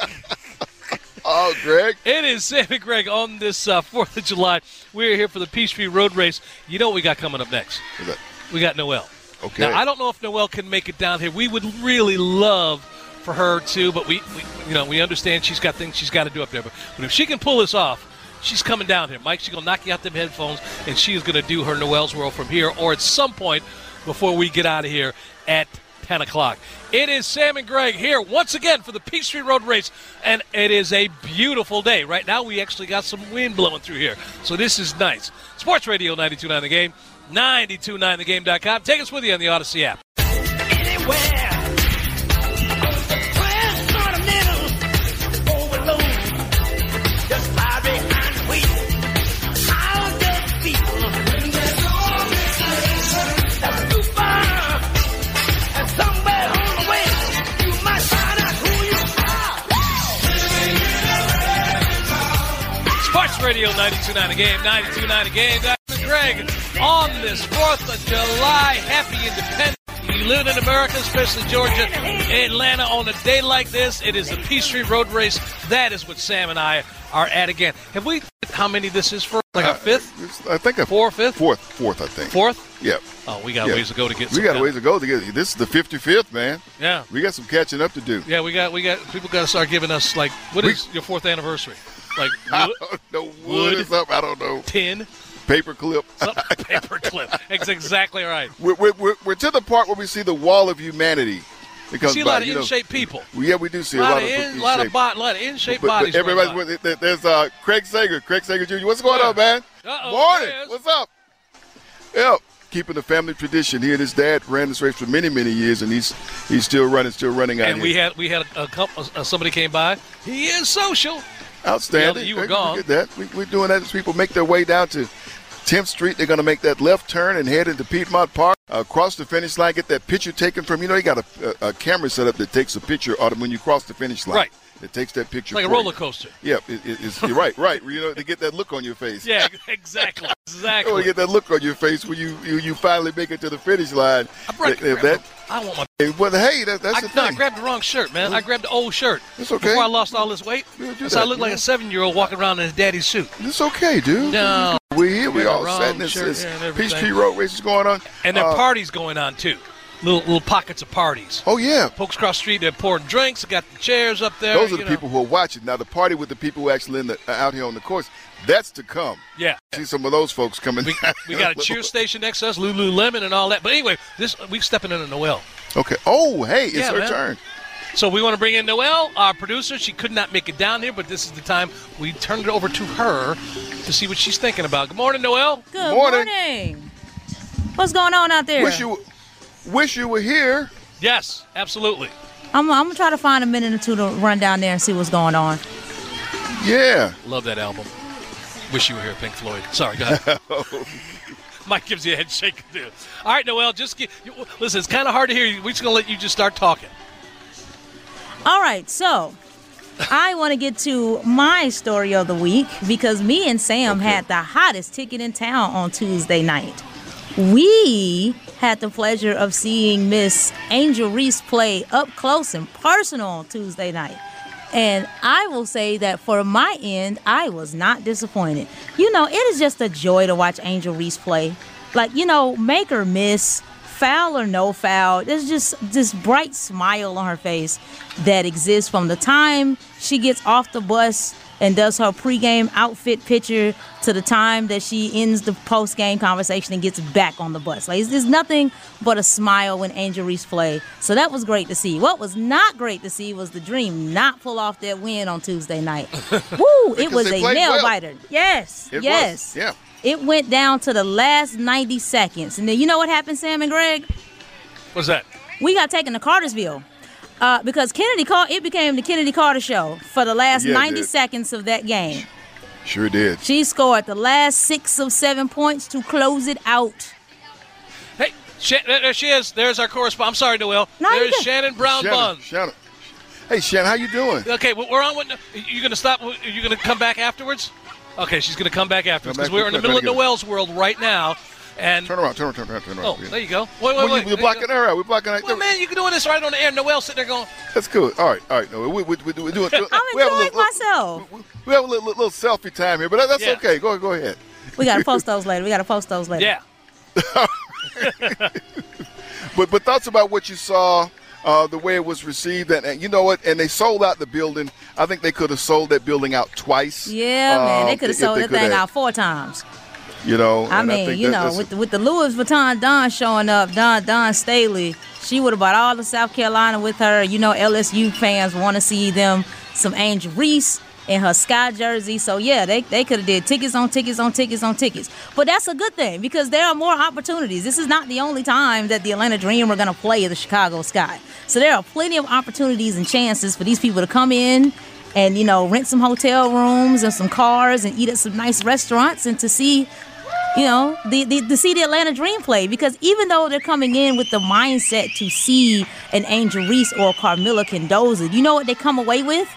Oh, Greg. It is Sam and Greg on this uh, fourth of July. We're here for the Peachtree Road Race. You know what we got coming up next? What's that? We got Noelle. Okay. Now, I don't know if Noelle can make it down here. We would really love for her to, but we, we you know, we understand she's got things she's got to do up there. But, but if she can pull this off, she's coming down here. Mike, she's going to knock you out them headphones, and she is going to do her Noelle's World from here or at some point before we get out of here at ten o'clock. It is Sam and Greg here once again for the Peachtree Road Race, and it is a beautiful day. Right now we actually got some wind blowing through here, so this is nice. Sports Radio ninety-two point nine The Game, ninety-two point nine the game dot com. Take us with you on the Odyssey app. Anywhere. Sports Radio ninety-two point nine The Game, ninety-two point nine The Game. Doctor Greg, on this fourth of July, happy Independence. You live in America, especially Georgia, Atlanta, on a day like this, it is the Peachtree Road Race. That is what Sam and I are at again. Have we, how many this is for? Like a fifth? Uh, I think a fourth, fifth? Fourth, fourth, I think. Fourth? Yeah. Oh, we got yeah. ways to go to get We some got done. a ways to go to get. This is the fifty-fifth, man. Yeah. We got some catching up to do. Yeah, we got, we got, people got to start giving us, like, what We- is your fourth anniversary? Like, I wood, don't know. Wood, wood, or something. I don't know. tin, Paper clip. something, paper clip. That's exactly right. We're, we're, we're, we're to the part where we see the wall of humanity. That You comes see a by, lot of you know. in-shape people. Well, yeah, we do see A a lot, lot of of in, in lot of, shape. bo- lot of in-shape But, but bodies. running everybody's by. with there- there's uh, Craig Sager, Craig Sager Junior What's going on, man? Uh-oh, Morning. there he is. What's up? Yeah, keeping the family tradition. He and his dad ran this race for many, many years, and he's he's still running, still running out And here. we had we had a couple. Uh, somebody came by. He is social. Outstanding. You were Hey, gone. Look at that. We, we're doing that as people make their way down to tenth Street. They're going to make that left turn and head into Piedmont Park. Uh, cross the finish line, get that picture taken from, you know, you got a, a, a camera set up that takes a picture of them when you cross the finish line. Right. It takes that picture. Like a for roller you. coaster. Yeah, it, it, it's, you're right, right. You know, to get that look on your face. Yeah, exactly, You exactly. want to get that look on your face when you, you, you finally make it to the finish line. I, brought, If that, I want my. well, hey, that, that's I, the no, I thing. grabbed the wrong shirt, man. I grabbed the old shirt. It's okay. Before I lost all this weight, Yeah, do so I that, look like yeah. a seven-year-old walking around in his daddy's suit. It's okay, dude. No. We're here. We Got the all wrong sat in this, shirt this here and everything. Peachtree Road race is going on. And there are Uh, parties going on too. little little pockets of parties. Oh, yeah. Folks across the street, they're pouring drinks, they got the chairs up there. Those are the you know. people who are watching. Now, the party with the people who actually in the, out here on the course, that's to come. Yeah. See some of those folks coming. We, we got a cheer station next to us, Lululemon and all that. But anyway, this we're stepping into Noelle. Okay. Oh, hey, it's Yeah, her man. turn. So we want to bring in Noelle, our producer. She could not make it down here, but this is the time we turned it over to her to see what she's thinking about. Good morning, Noelle. Good Morning. morning. What's going on out there? Wish you, wish you were here. Yes, absolutely. I'm, I'm going to try to find a minute or two to run down there and see what's going on. Yeah. Love that album. Wish you were here, Pink Floyd. Sorry, go ahead. Mike gives you a head shake. All right, Noelle, just get, listen, it's kind of hard to hear you. We're just going to let you just start talking. All right, so I want to get to my story of the week because me and Sam Okay. had the hottest ticket in town on Tuesday night. We had the pleasure of seeing Miss Angel Reese play up close and personal on Tuesday night. And I will say that for my end, I was not disappointed. You know, it is just a joy to watch Angel Reese play. Like, you know, make or miss, foul or no foul, there's just this bright smile on her face that exists from the time she gets off the bus and does her pregame outfit picture to the time that she ends the postgame conversation and gets back on the bus. Like, there's nothing but a smile when Angel Reese play. So that was great to see. What was not great to see was the Dream not pull off that win on Tuesday night. Woo! It was they a played nail well. biter. Yes. It yes. was. Yeah. It went down to the last ninety seconds. And then you know what happened, Sam and Greg? What's that? We got taken to Cartersville. Uh, because Kennedy Car- it became the Kennedy Carter show for the last Yeah, it ninety did. seconds of that game. Sure did. She scored the last six of seven points to close it out. Hey, Shan- there she is. There's our correspondent. I'm sorry, Noelle. No, you're There's good. Shannon Brown Shannon, Buns. Shannon. Hey, Shannon, how you doing? Okay, well, we're on. With, you going to stop? Are you going to come back afterwards? Okay, she's going to come back afterwards Come because back, we're in the we'll middle of play together. Noelle's world right now. And Turn around, turn around, turn around, turn around. oh, Yeah. there you go. Wait, wait, Well, wait. you, we're blocking her out. We're blocking her out. Well, man, you're doing this right on the air. Noelle sitting there going, That's good. All right, all right. No, we, we, we, we're doing. I'm we have a enjoying little, myself. We, we have a little, little selfie time here, but that- that's Yeah. okay. Go, go ahead. We got to post those later. We got to post those later. yeah. But but thoughts about what you saw, uh, the way it was received, and, and you know what? And they sold out the building. I think they could have sold that building out twice. Yeah, man. They um, could have if sold they that could thing have, out four times. You know, I and mean, think you that- know, that's- with the, with the Louis Vuitton Don showing up, Don Don Staley, she would have bought all of South Carolina with her. You know, L S U fans want to see them some Angel Reese in her Sky jersey. So, yeah, they, they could have did tickets on tickets on tickets on tickets. But that's a good thing because there are more opportunities. This is not the only time that the Atlanta Dream are going to play at the Chicago Sky. So there are plenty of opportunities and chances for these people to come in and, you know, rent some hotel rooms and some cars and eat at some nice restaurants and to see, you know, the, the to see the Atlanta Dream play. Because even though they're coming in with the mindset to see an Angel Reese or Carmilla Mendoza, you know what they come away with?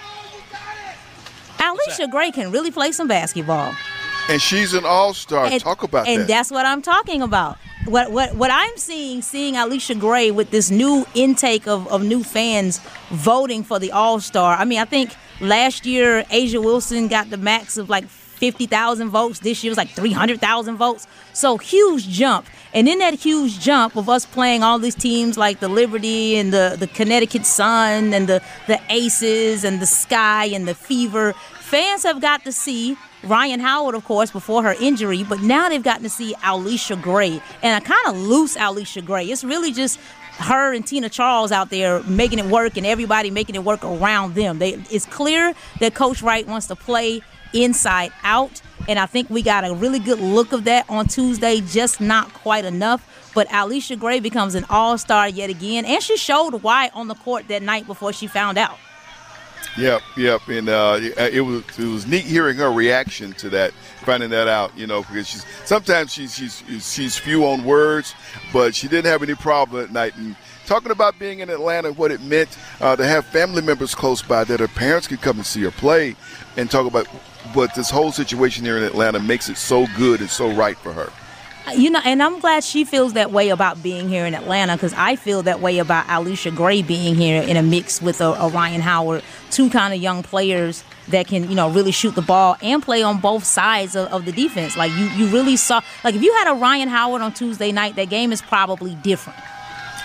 Alicia Gray can really play some basketball. And she's an all-star. And, Talk about and that. that's what I'm talking about. What what what I'm seeing, seeing Alicia Gray with this new intake of, of new fans voting for the All-Star. I mean, I think last year Asia Wilson got the max of like fifty thousand votes. This year was like three hundred thousand votes. So huge jump. And in that huge jump of us playing all these teams like the Liberty and the, the Connecticut Sun and the, the Aces and the Sky and the Fever, fans have got to see Ryan Howard, of course, before her injury, but now they've gotten to see Alicia Gray, and a kind of loose Alicia Gray. It's really just her and Tina Charles out there making it work and everybody making it work around them. They, it's clear that Coach Wright wants to play inside out, and I think we got a really good look of that on Tuesday, just not quite enough. But Alicia Gray becomes an all-star yet again, and she showed why on the court that night before she found out. Yep, yep, and uh, it was it was neat hearing her reaction to that, finding that out. You know, because she's sometimes she's she's she's few on words, but she didn't have any problem at night. And talking about being in Atlanta, what it meant uh, to have family members close by that her parents could come and see her play, and talk about what this whole situation here in Atlanta makes it so good and so right for her. You know, and I'm glad she feels that way about being here in Atlanta because I feel that way about Alicia Gray being here in a mix with a, a Ryan Howard, two kind of young players that can, you know, really shoot the ball and play on both sides of, of the defense. Like, you, you really saw, like, if you had a Ryan Howard on Tuesday night, that game is probably different.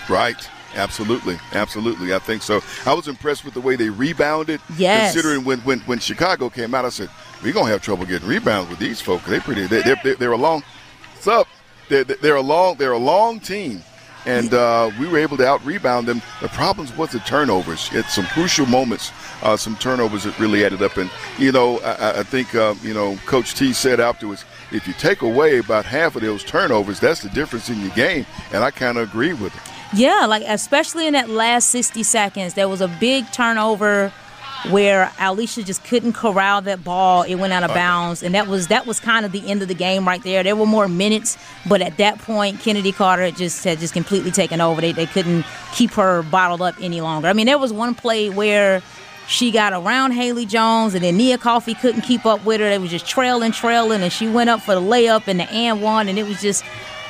Right. Absolutely. Absolutely. I think so. I was impressed with the way they rebounded. Yes. Considering when, when, when Chicago came out, I said, we're going to have trouble getting rebounds with these folks. They pretty, they, they're, they're, they're a long, what's up? They're, they're a long, they're a long team. And uh, we were able to out-rebound them. The problems was the turnovers. At some crucial moments, uh, some turnovers that really added up. And, you know, I, I think, uh, you know, Coach T said afterwards, if you take away about half of those turnovers, that's the difference in your game. And I kind of agree with it. Yeah, like especially in that last sixty seconds, there was a big turnover where Alicia just couldn't corral that ball. It went out of bounds, and that was that was kind of the end of the game right there. There were more minutes, but at that point, Kennedy Carter had just had just completely taken over. They they couldn't keep her bottled up any longer. I mean, there was one play where she got around Haley Jones, and then Nia Coffey couldn't keep up with her. They was just trailing, trailing, and she went up for the layup and the and one, and it was just.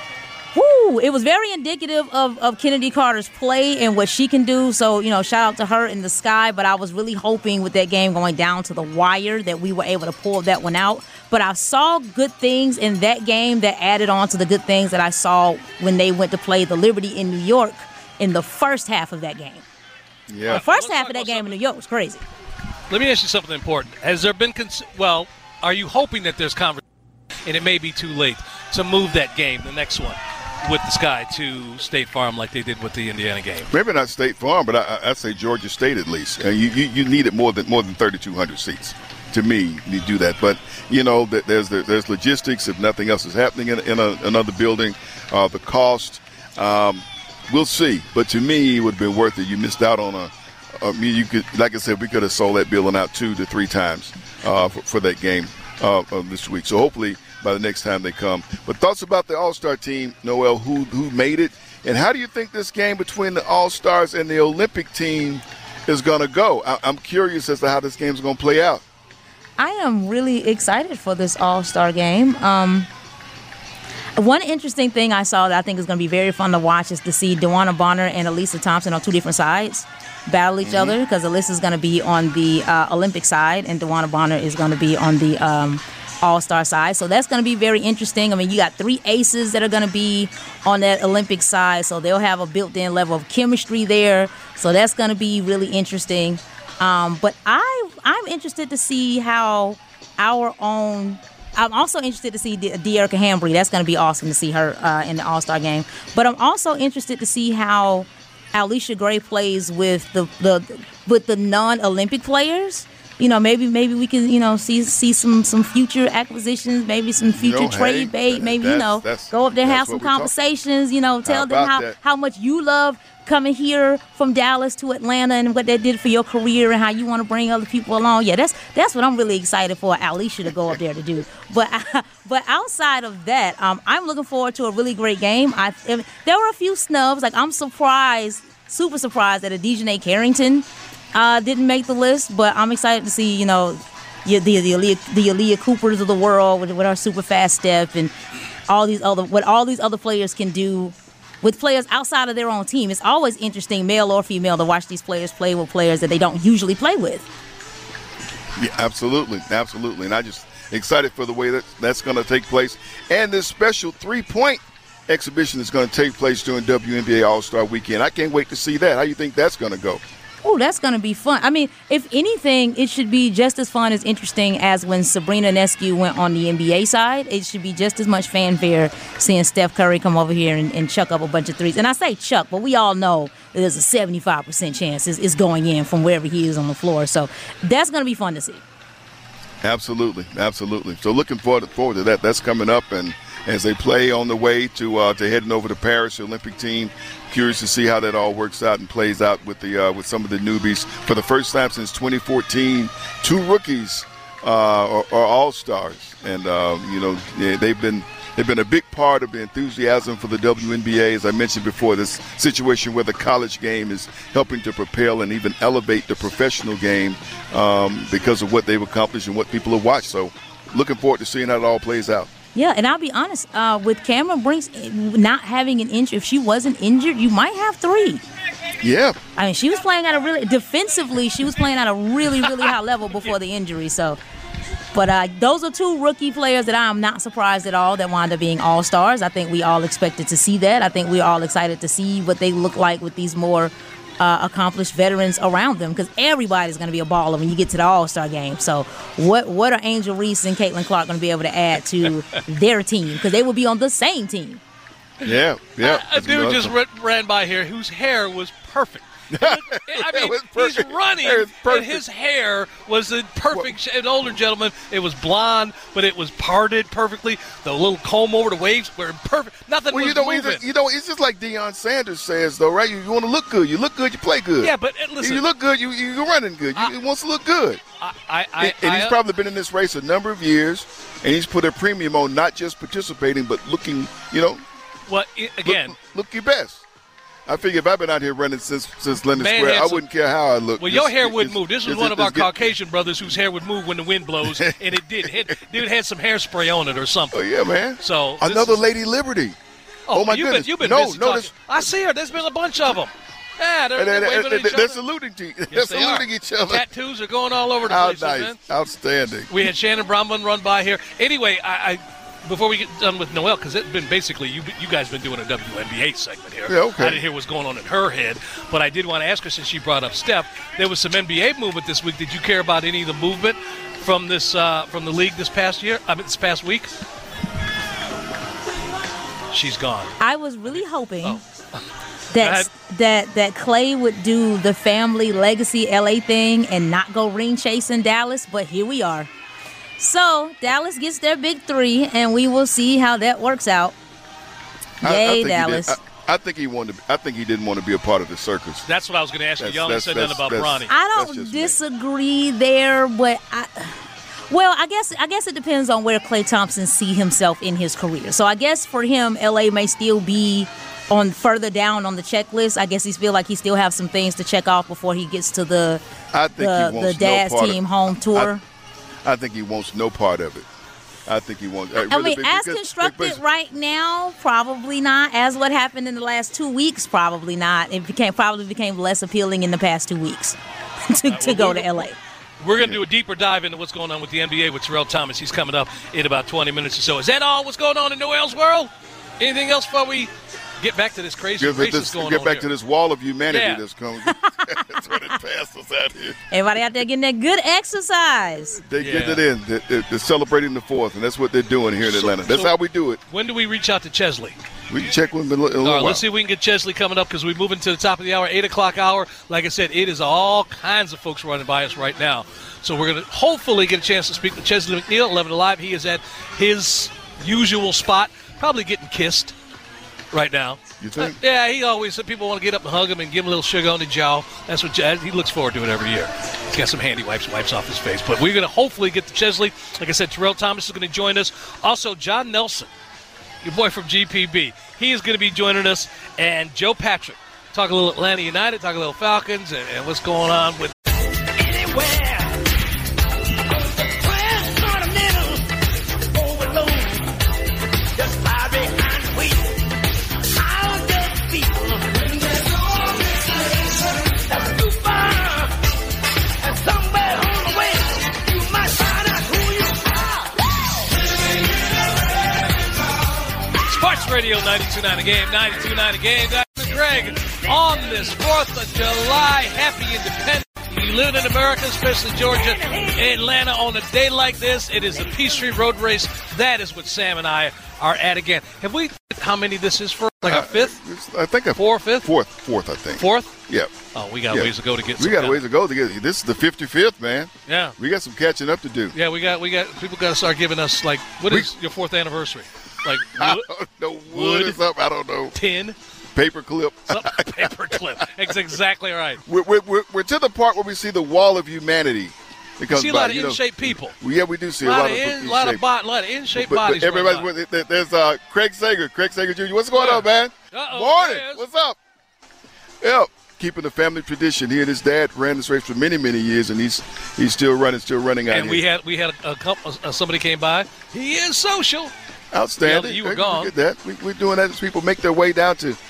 Woo! It was very indicative of, of Kennedy Carter's play and what she can do. So, you know, shout out to her in the sky. But I was really hoping with that game going down to the wire that we were able to pull that one out. But I saw good things in that game that added on to the good things that I saw when they went to play the Liberty in New York in the first half of that game. Yeah. The first half of that game in New York was crazy. Let me ask you something important. Has there been, cons- well, are you hoping that there's conversation, and it may be too late, to move that game, the next one, with the Sky to State Farm like they did with the Indiana game? Maybe not State Farm, but I, I'd say Georgia State at least. Uh, you, you you needed more than more than thirty-two hundred seats. To me, you do that. But, you know, that there's there's logistics. If nothing else is happening in, in a, another building, uh, the cost, um, we'll see. But to me, it would have been worth it. You missed out on a, I mean, you could, like I said, we could have sold that building out two to three times uh, for, for that game uh, of this week. So hopefully by the next time they come. But thoughts about the All-Star team, Noel, who who made it, and how do you think this game between the All-Stars and the Olympic team is going to go? I, I'm curious as to how this game is going to play out. I am really excited for this All-Star game. Um, one interesting thing I saw that I think is going to be very fun to watch is to see DeWanna Bonner and Alyssa Thompson on two different sides battle each mm-hmm. other, because Alyssa is going to be on the uh, Olympic side and DeWanna Bonner is going to be on the um, All-Star side. So that's going to be very interesting. I mean, you got three aces that are going to be on that Olympic side, so they'll have a built-in level of chemistry there. So that's going to be really interesting. Um, but I, I'm interested to see how our own – I'm also interested to see De- De'Erica Hambry. That's going to be awesome to see her uh, in the All-Star game. But I'm also interested to see how Alicia Gray plays with the, the with the non-Olympic players. You know, maybe maybe we can, you know, see see some, some future acquisitions, maybe some future you know, trade hey, bait, maybe, you know, go up there, have some conversations, you know, tell how them how, that? how much you love coming here from Dallas to Atlanta and what that did for your career and how you want to bring other people along. Yeah, that's that's what I'm really excited for Alicia to go up there to do. But but outside of that, um, I'm looking forward to a really great game. I, I mean, there were a few snubs. Like, I'm surprised, super surprised that Dejanay Carrington uh, didn't make the list. But I'm excited to see, you know, the the the Aaliyah, the Aaliyah Coopers of the world with, with our super fast step and all these other what all these other players can do with players outside of their own team. It's always interesting, male or female, to watch these players play with players that they don't usually play with. Yeah, absolutely, absolutely. And I just excited for the way that that's going to take place. And this special three-point exhibition is going to take place during W N B A All-Star Weekend. I can't wait to see that. How do you think that's going to go? Oh, that's going to be fun. I mean, if anything, it should be just as fun as interesting as when Sabrina Ionescu went on the N B A side. It should be just as much fanfare seeing Steph Curry come over here and, and chuck up a bunch of threes. And I say chuck, but we all know that there's a seventy-five percent chance it's, it's going in from wherever he is on the floor. So that's going to be fun to see. Absolutely, absolutely. So looking forward, forward to that. That's coming up, and as they play on the way to uh, to heading over to Paris, the Olympic team. Curious to see how that all works out and plays out with the uh, with some of the newbies. For the first time since twenty fourteen, two rookies uh, are, are all-stars, and uh, you know yeah, they've been they've been a big part of the enthusiasm for the W N B A. As I mentioned before, this situation where the college game is helping to propel and even elevate the professional game um, because of what they've accomplished and what people have watched. So, looking forward to seeing how it all plays out. Yeah, and I'll be honest, uh, with Cameron Brinks not having an injury, if she wasn't injured, you might have three. Yeah. I mean, she was playing at a really, defensively, she was playing at a really, really high level before the injury. So But uh, those are two rookie players that I'm not surprised at all that wound up being all-stars. I think we all expected to see that. I think we're all excited to see what they look like with these more uh, accomplished veterans around them, because everybody's going to be a baller when you get to the all-star game. So what what are Angel Reese and Caitlin Clark going to be able to add to their team? Because they will be on the same team. Yeah, yeah. A dude just ran, ran by here whose hair was perfect. I mean, he's running, and his hair was in perfect. An older gentleman, it was blonde, but it was parted perfectly. The little comb over the waves were perfect. Nothing well, was you know, moving. Just, you know, it's just like Deion Sanders says, though, right? You, you want to look good. You look good, you play good. Yeah, but listen, you look good. You you're running good. You, I, he wants to look good. I, I, I, and, and I, he's probably been in this race a number of years, and he's put a premium on not just participating, but looking. You know, what again? Look, look your best. I figure if I've been out here running since since Linden Man Square, I some, wouldn't care how I look. Well, this, your hair wouldn't this, move. This was this, one of this, our this, Caucasian brothers whose hair would move when the wind blows, and it did. Hit, dude had some hairspray on it or something. Oh yeah, man. So another is, Lady Liberty. Oh, oh my you've goodness! Been, you've been no, busy no, talking. this, I see her. There's been a bunch of them. Yeah, they're, they're, they're, they're, they're, they're saluting to they're yes, they saluting are. each other. Tattoos are going all over the How place, nice. man. Outstanding. We had Shannon Bromman run by here. Anyway, I. I Before we get done with Noelle, because it's been basically, you you guys been doing a W N B A segment here. Yeah, okay. I didn't hear what's going on in her head, but I did want to ask her, since she brought up Steph, there was some N B A movement this week. Did you care about any of the movement from this uh, from the league this past year? I mean, this past week? She's gone. I was really hoping oh. that that that Clay would do the family legacy L A thing and not go ring chasing Dallas, but here we are. So Dallas gets their big three, and we will see how that works out. Yay, I, I Dallas! I, I think he wanted. To, I think he didn't want to be a part of the circus. That's what I was going to ask you. That's, Y'all that's, said that's, that about that's, Bronny. I don't disagree me. there, but I. Well, I guess I guess it depends on where Klay Thompson see himself in his career. So I guess for him, L A may still be on further down on the checklist. I guess he feel like he still have some things to check off before he gets to the I think the, he wants the dad's no part team of, home tour. I, I think he wants no part of it. I think he wants. Uh, I really mean, big, as because, constructed because, right now, probably not. As what happened in the last two weeks, probably not. It became probably became less appealing in the past two weeks to, right, to well, go to L A. We're going to do a deeper dive into what's going on with the N B A with Terrell Thomas. He's coming up in about twenty minutes or so. Is that all what's going on in Noel's world? Anything else before we get back to this crazy race that's going get on back here? to this wall of humanity Yeah. that's coming. That's what it passed us out here. Everybody out there getting that good exercise. They Yeah. get it in. They're, they're, they're celebrating the fourth, and that's what they're doing here in So- Atlanta. That's so- how we do it. When do we reach out to Chesley? We can check with them in a little All right, while. let's see if we can get Chesley coming up, because we're moving to the top of the hour, eight o'clock hour. Like I said, it is all kinds of folks running by us right now. So we're going to hopefully get a chance to speak with Chesley McNeil, eleven Alive. He is at his usual spot, probably getting kissed right now. You think? Uh, yeah, he always, people want to get up and hug him and give him a little sugar on the jaw. That's what he looks forward to it every year. He's got some handy wipes, wipes off his face. But we're going to hopefully get to Chesley. Like I said, Terrell Thomas is going to join us. Also, John Nelson, your boy from G P B, he is going to be joining us. And Joe Patrick, talk a little Atlanta United, talk a little Falcons, and, and what's going on with Sports Radio ninety-two point nine a game, ninety-two point nine a game. Doctor Greg, on this fourth of July, happy Independence. You live in America, especially Georgia, Atlanta, on a day like this, it is the Peachtree Road Race. That is what Sam and I are at again. Have we, how many this is for? Like a fifth? Uh, I think a four, fifth? Fourth, fourth, I think. Fourth? Yep. Oh, we got Yeah. ways to go to get We some got kind a ways to go to get. This is the fifty-fifth, man. Yeah. We got some catching up to do. Yeah, we got, we got, people got to start giving us, like, what We- is your fourth anniversary? Like, I wood, don't know. Wood, Wood. or something. I don't know. tin, Paper clip. something, paper clip. That's exactly right. We're, we're, we're, we're to the part where we see the wall of humanity. It You comes see a by, lot of you know. in-shape people. Well, yeah, we do see A a lot, lot of of in, lot of, in-shape. bo- lot of in-shape But, bodies. but everybody's running by. with it. There's uh, Craig Sager, Craig Sager Junior What's going Yeah. on, man? Uh-oh, Morning. there he is. What's up? Yeah, keeping the family tradition here. His dad ran this race for many, many years, and he's he's still running, still running out And here. we had we had a, a couple. Uh, somebody came by. He is social. Outstanding. You were Hey, we gone. Get that. We, we're doing that as people make their way down to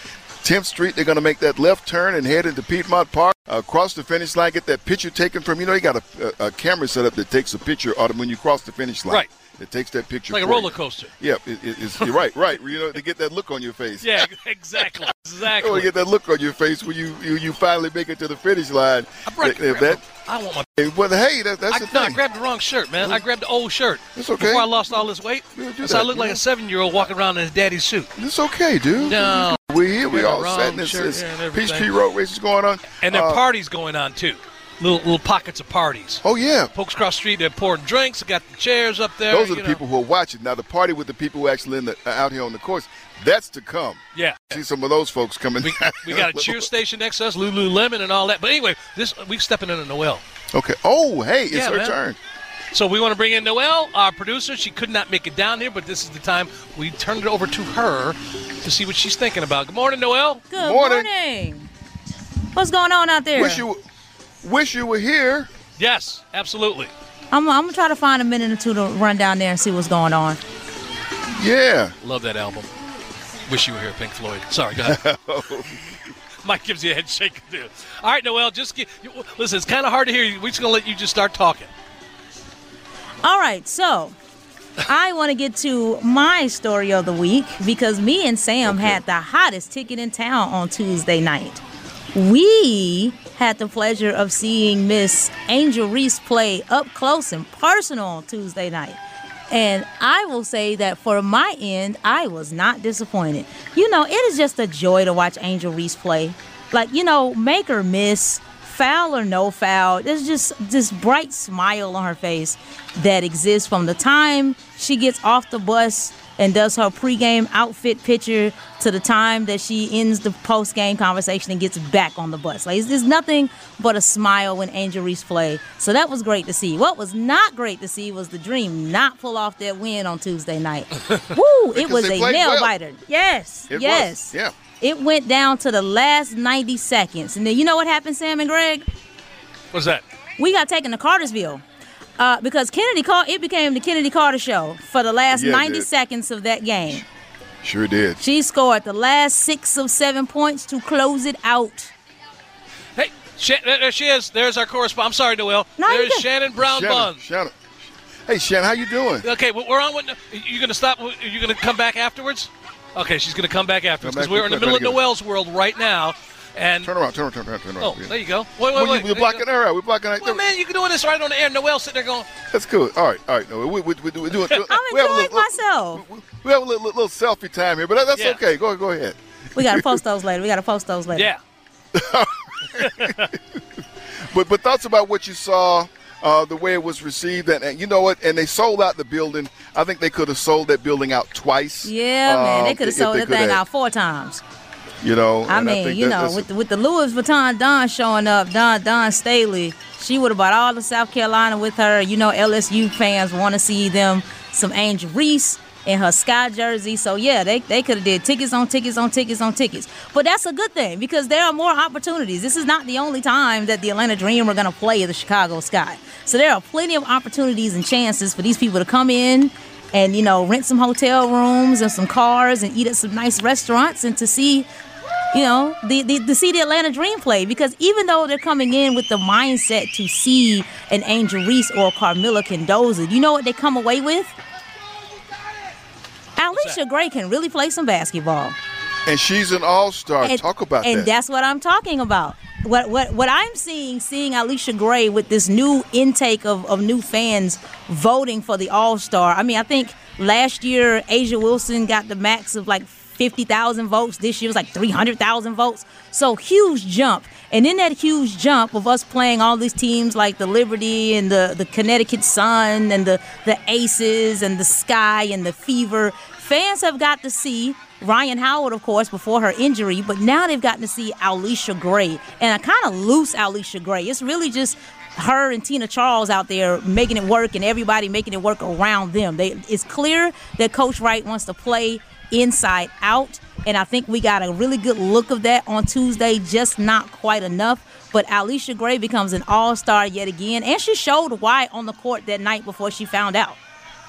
tenth Street. They're going to make that left turn and head into Piedmont Park. Uh, across the finish line, get that picture taken from, you know, you got a, a, a camera set up that takes a picture of when you cross the finish line. Right. It takes that picture. Like a for roller you. coaster. Yeah, it, it, it's, you're right, right. You know, to get that look on your face. Yeah, exactly. Exactly. You want to get that look on your face when you, you, you finally make it to the finish line. I, break, if that, I want my. But hey, that, that's I, the no, thing. I grabbed the wrong shirt, man. I grabbed the old shirt. It's okay. Before I lost all this weight. We'll do So I that, look like man. a seven-year-old walking around in his daddy's suit. It's okay, dude. No. We're here. We Got all the wrong sat in this, shirt, this yeah, and everything. Peachtree Road race is going on. And there are Uh, parties going on, too. Little little pockets of parties. Oh, yeah. Folks across the street, they're pouring drinks. They got the chairs up there. Those are you the know. people who are watching. Now, the party with the people who actually in the, uh, out here on the course, that's to come. Yeah. See some of those folks coming. We, we got a cheer station next to us, Lululemon and all that. But anyway, this we stepping into Noelle. Okay. Oh, hey, it's Yeah, her man. turn. So we want to bring in Noelle, our producer. She could not make it down here, but this is the time we turned it over to her to see what she's thinking about. Good morning, Noelle. Good Morning. morning. What's going on out there? Wish you, wish you were here. Yes, absolutely. I'm, I'm gonna try to find a minute or two to run down there and see what's going on. Yeah. Love that album. Wish you were here, Pink Floyd. Sorry, go ahead. Mike gives you a head shake. Too. All right, Noelle, just get, listen, it's kind of hard to hear you. We're just going to let you just start talking. All right, so I want to get to my story of the week because me and Sam Okay. had the hottest ticket in town on Tuesday night. We had the pleasure of seeing Miss Angel Reese play up close and personal on Tuesday night. And I will say that for my end, I was not disappointed. You know, it is just a joy to watch Angel Reese play. Like, you know, make or miss, foul or no foul, there's just this bright smile on her face that exists from the time she gets off the bus and does her pregame outfit picture to the time that she ends the postgame conversation and gets back on the bus. Like, there's nothing but a smile when Angel Reese play. So that was great to see. What was not great to see was the Dream not pull off that win on Tuesday night. Woo! It was they a played nail well. biter. Yes. It yes. was. Yeah. It went down to the last ninety seconds. And then you know what happened, Sam and Greg? What's that? We got taken to Cartersville. Uh, because Kennedy Car- it became the Kennedy Carter show for the last Yeah, it ninety did. seconds of that game. Sure did. She scored the last six of seven points to close it out. Hey, Sha- there she is. There's our correspondent. I'm sorry, Noelle. No, you're There's good. Shannon Brown Shannon, Buns. Shannon. Hey, Shannon, how you doing? Okay, well, we're on. With, you going to stop? Are you going to come back afterwards? Okay, she's going to come back afterwards Come back. because we're in the We're middle of trying to get- Noelle's world right now. And Turn around, turn around, turn around, turn around. oh, there you go. Wait, wait, Well, wait. you- we're blocking her out. We're blocking her Well, man, you can do this right on the air. Noelle sitting there going, That's cool. All right, all right. No, we, we, we, we're doing. I'm we have a enjoying little, myself. We, we have a little, little selfie time here, but that- that's Yeah. okay. Go, go ahead. We got to post those later. We got to post those later. yeah. But but thoughts about what you saw, uh, the way it was received, and, and you know what? And they sold out the building. I think they could have sold that building out twice. Yeah, man. They um, could have if sold they that could thing have. out four times. You know, I and mean, think you that- know, that's- with the, with the Louis Vuitton Don showing up, Don Don Staley, she would have bought all of South Carolina with her. You know, L S U fans want to see them some Angel Reese in her Sky jersey. So yeah, they they could have did tickets on tickets on tickets on tickets. But that's a good thing because there are more opportunities. This is not the only time that the Atlanta Dream are going to play at the Chicago Sky. So there are plenty of opportunities and chances for these people to come in and, you know, rent some hotel rooms and some cars and eat at some nice restaurants and to see, you know, the, the to see the Atlanta Dream play. Because even though they're coming in with the mindset to see an Angel Reese or Carmilla Mendoza, you know what they come away with? Alicia Gray can really play some basketball. And she's an all-star. And, Talk about and that. that's what I'm talking about. What what what I'm seeing, seeing Alicia Gray with this new intake of, of new fans voting for the All-Star. I mean, I think last year Asia Wilson got the max of like fifty thousand votes. This year was like three hundred thousand votes. So huge jump. And in that huge jump of us playing all these teams like the Liberty and the, the Connecticut Sun and the, the Aces and the Sky and the Fever, fans have got to see Ryan Howard, of course, before her injury, but now they've gotten to see Alicia Gray, and a kind of loose Alicia Gray. It's really just her and Tina Charles out there making it work and everybody making it work around them. They, it's clear that Coach Wright wants to play inside out, and I think we got a really good look of that on Tuesday, just not quite enough. But Alicia Gray becomes an all-star yet again, and she showed why on the court that night before she found out.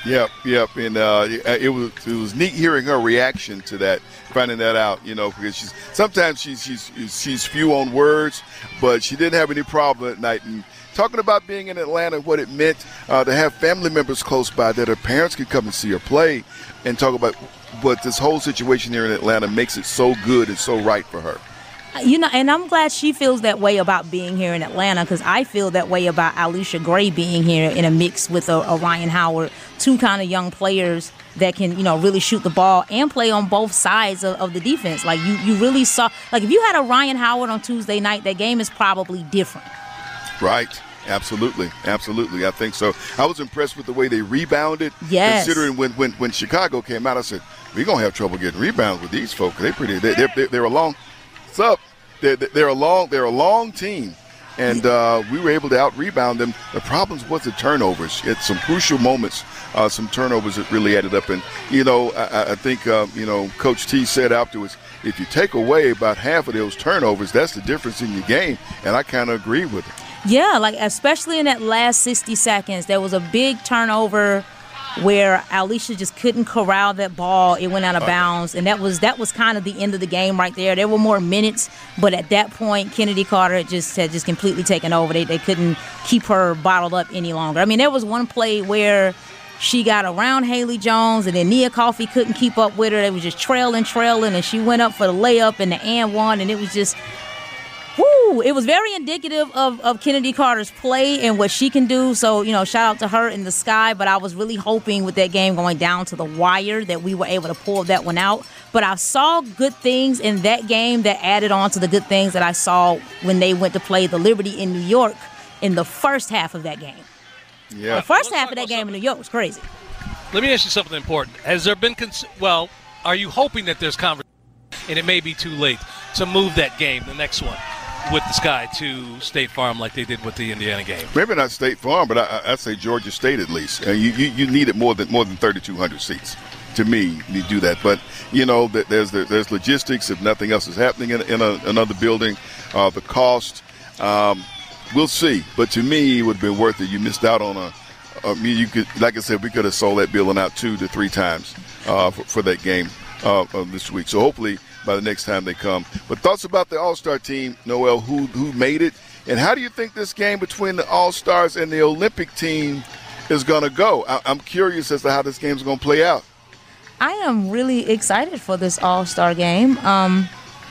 Yep, yep, and uh, it was it was neat hearing her reaction to that, finding that out. You know, because she's sometimes she's she's she's few on words, but she didn't have any problem at night. And talking about being in Atlanta, what it meant uh, to have family members close by, that her parents could come and see her play, and talk about what this whole situation here in Atlanta makes it so good and so right for her. You know, and I'm glad she feels that way about being here in Atlanta, because I feel that way about Allisha Gray being here in a mix with a, a Ryan Howard, two kind of young players that can, you know, really shoot the ball and play on both sides of, of the defense. Like, you, you really saw, like, if you had a Ryan Howard on Tuesday night, that game is probably different. Right. Absolutely. Absolutely. I think so. I was impressed with the way they rebounded. Yes. Considering when, when, when Chicago came out, I said, we're going to have trouble getting rebounds with these folks. They pretty, they, they're, they're, they're a long, what's up? They're, they're, a long, they're a long team. And uh, we were able to out-rebound them. The problems was the turnovers. At some crucial moments, uh, some turnovers that really added up. And, you know, I, I think, uh, you know, Coach T said afterwards, if you take away about half of those turnovers, that's the difference in your game. And I kind of agree with it. Yeah, like especially in that last sixty seconds, there was a big turnover where Allisha just couldn't corral that ball. It went out of bounds, and that was that was kind of the end of the game right there. There were more minutes, but at that point, Kennedy Carter just had just completely taken over. They they couldn't keep her bottled up any longer. I mean, there was one play where she got around Haley Jones, and then Nia Coffey couldn't keep up with her. They was just trailing, trailing, and she went up for the layup and the and one, and it was just – whoo, it was very indicative of, of Kennedy Carter's play and what she can do. So, you know, shout out to her in the sky. But I was really hoping with that game going down to the wire that we were able to pull that one out. But I saw good things in that game that added on to the good things that I saw when they went to play the Liberty in New York in the first half of that game. Yeah. The first half of that game in New York was crazy. Let me ask you something important. Has there been, cons- well, are you hoping that there's conversation, and it may be too late, to move that game, the next one, with the Sky to State Farm like they did with the Indiana game? Maybe not State Farm, but I, I'd say Georgia State at least. Uh, you, you you needed more than more than thirty-two hundred seats. To me, you do that. But, you know, there's there's logistics. If nothing else is happening in, in a, another building, uh, the cost, um, we'll see. But to me, it would have been worth it. You missed out on a, I mean, you could, like I said, we could have sold that building out two to three times uh, for, for that game uh, uh, this week. So hopefully by the next time they come. But thoughts about the All-Star team, Noel, who who made it, and how do you think this game between the All-Stars and the Olympic team is going to go? I, I'm curious as to how this game is going to play out. I am really excited for this All-Star game. Um,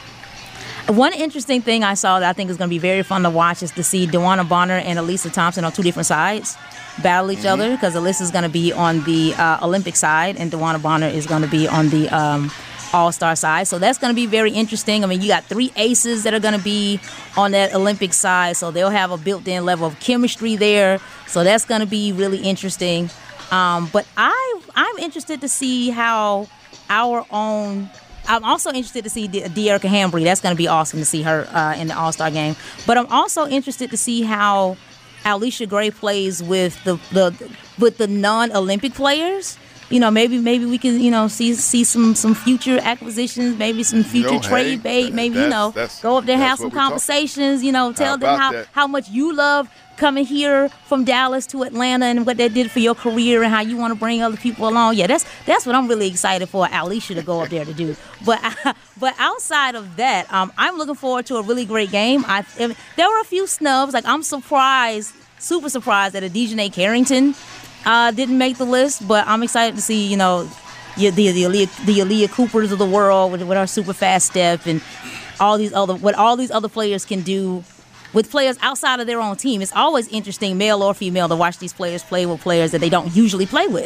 one interesting thing I saw that I think is going to be very fun to watch is to see DeWanna Bonner and Alyssa Thompson on two different sides battle each mm-hmm. other, because Alyssa is going to be on the uh, Olympic side and DeWanna Bonner is going to be on the um, All-Star side. So that's going to be very interesting. I mean, you got three aces that are going to be on that Olympic side, so they'll have a built-in level of chemistry there. So that's going to be really interesting. Um, but I, I'm interested to see how our own – I'm also interested to see De- De'Erica Hambry. That's going to be awesome to see her uh, in the All-Star game. But I'm also interested to see how Allisha Gray plays with the, the with the non-Olympic players. You know, maybe maybe we can, you know, see see some, some future acquisitions, maybe some future you know, trade hey, bait, maybe, that's, you know, that's, go up there, have that's some what we're talking- conversations, you know, tell How them about how, that? how much you love coming here from Dallas to Atlanta and what that did for your career and how you want to bring other people along. Yeah, that's that's what I'm really excited for Allisha to go up there to do. But but outside of that, um, I'm looking forward to a really great game. I there were a few snubs. Like, I'm surprised, super surprised that Adejanae Carrington uh, didn't make the list. But I'm excited to see, you know, the the the Aaliyah, the Aaliyah Coopers of the world with, with our super fast step and all these other what all these other players can do with players outside of their own team. It's always interesting, male or female, to watch these players play with players that they don't usually play with.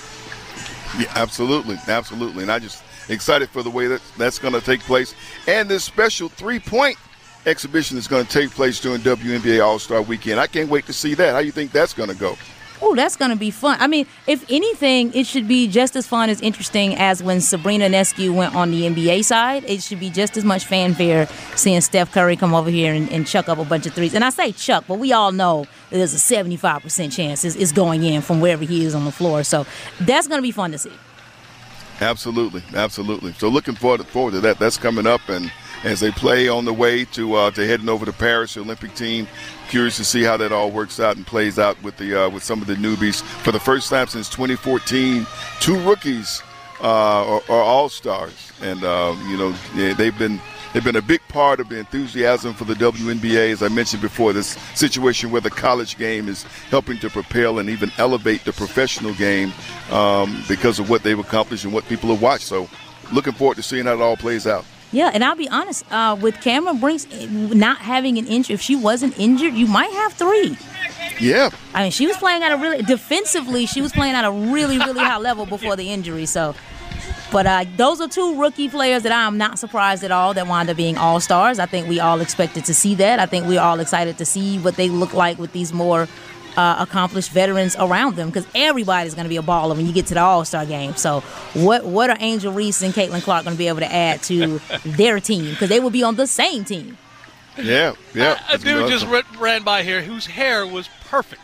Yeah, absolutely, absolutely. And I just excited for the way that that's going to take place. And this special three-point exhibition is going to take place during W N B A All-Star Weekend. I can't wait to see that. How do you think that's going to go? Oh, that's going to be fun. I mean, if anything, it should be just as fun, as interesting as when Sabrina Ionescu went on the N B A side. It should be just as much fanfare seeing Steph Curry come over here and, and chuck up a bunch of threes. And I say chuck, but we all know that there's a seventy-five percent chance it's, it's going in from wherever he is on the floor. So that's going to be fun to see. Absolutely, absolutely. So looking forward, forward to that. That's coming up, and as they play on the way to uh, to heading over to Paris, the Olympic team. Curious to see how that all works out and plays out with the uh, with some of the newbies. For the first time since twenty fourteen, two rookies uh, are, are all-stars, and uh, you know yeah, they've been they've been a big part of the enthusiasm for the W N B A. As I mentioned before, this situation where the college game is helping to propel and even elevate the professional game um, because of what they've accomplished and what people have watched. So, looking forward to seeing how it all plays out. Yeah, and I'll be honest, uh, with Cameron Brinks not having an injury, if she wasn't injured, you might have three. Yeah. I mean, she was playing at a really, defensively, she was playing at a really, really high level before the injury. So, but uh, those are two rookie players that I'm not surprised at all that wound up being all-stars. I think we all expected to see that. I think we're all excited to see what they look like with these more Uh, accomplished veterans around them, because everybody's going to be a baller when you get to the All-Star game. So what what are Angel Reese and Caitlin Clark going to be able to add to their team? Because they will be on the same team. Yeah, yeah. A dude just r- ran by here whose hair was perfect.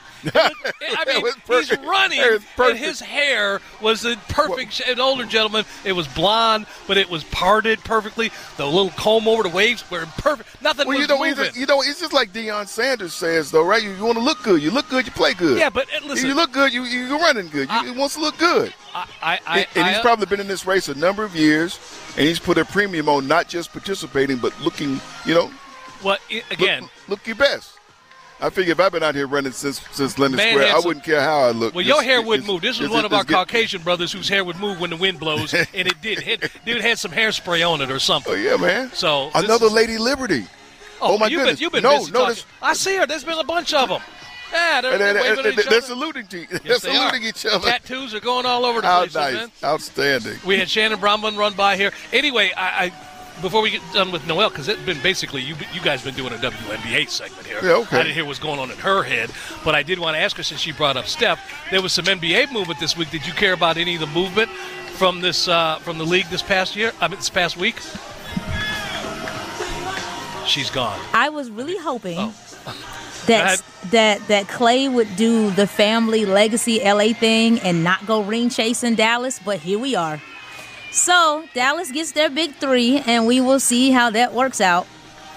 I mean, he's running, and his hair was the perfect sh- an older gentleman. It was blonde, but it was parted perfectly. The little comb over the waves were perfect. Nothing well, was you know, moving. Just, you know, it's just like Deion Sanders says, though, right? You, you want to look good. You look good, you play good. Yeah, but uh, listen. You look good, you, you're running good. You, I, he wants to look good. I, I, I, and, and I, he's probably been in this race a number of years, and he's put a premium on not just participating, but looking, you know. Well, again. Look, look your best. I figure if I've been out here running since since Linden Man Square, I some, wouldn't care how I look. Well, it's, your hair wouldn't move. This was one it, of our get, Caucasian brothers whose hair would move when the wind blows, and it did. It, dude had some hairspray on it or something. Oh, yeah, man. So Another is, Lady Liberty. Oh, oh my you've goodness. Been, you've been no, busy no, talking. I see her. There's been a bunch of them. Yeah, they're, and, they're and, waving and, at each they're other. saluting, to, yes, they're they saluting are. each other. Tattoos are going all over the How place, nice. man. Outstanding. We had Shannon Bromlin run by here. Anyway, I, I before we get done with Noelle, because it's been basically, you you guys been doing a W N B A segment here. Yeah, okay. I didn't hear what's going on in her head, but I did want to ask her, since she brought up Steph, there was some N B A movement this week. Did you care about any of the movement from this uh, from the league this past year? I mean, this past week? She's gone. I was really hoping oh. that that that Clay would do the family legacy L A thing and not go ring chasing Dallas, but here we are. So Dallas gets their big three, and we will see how that works out.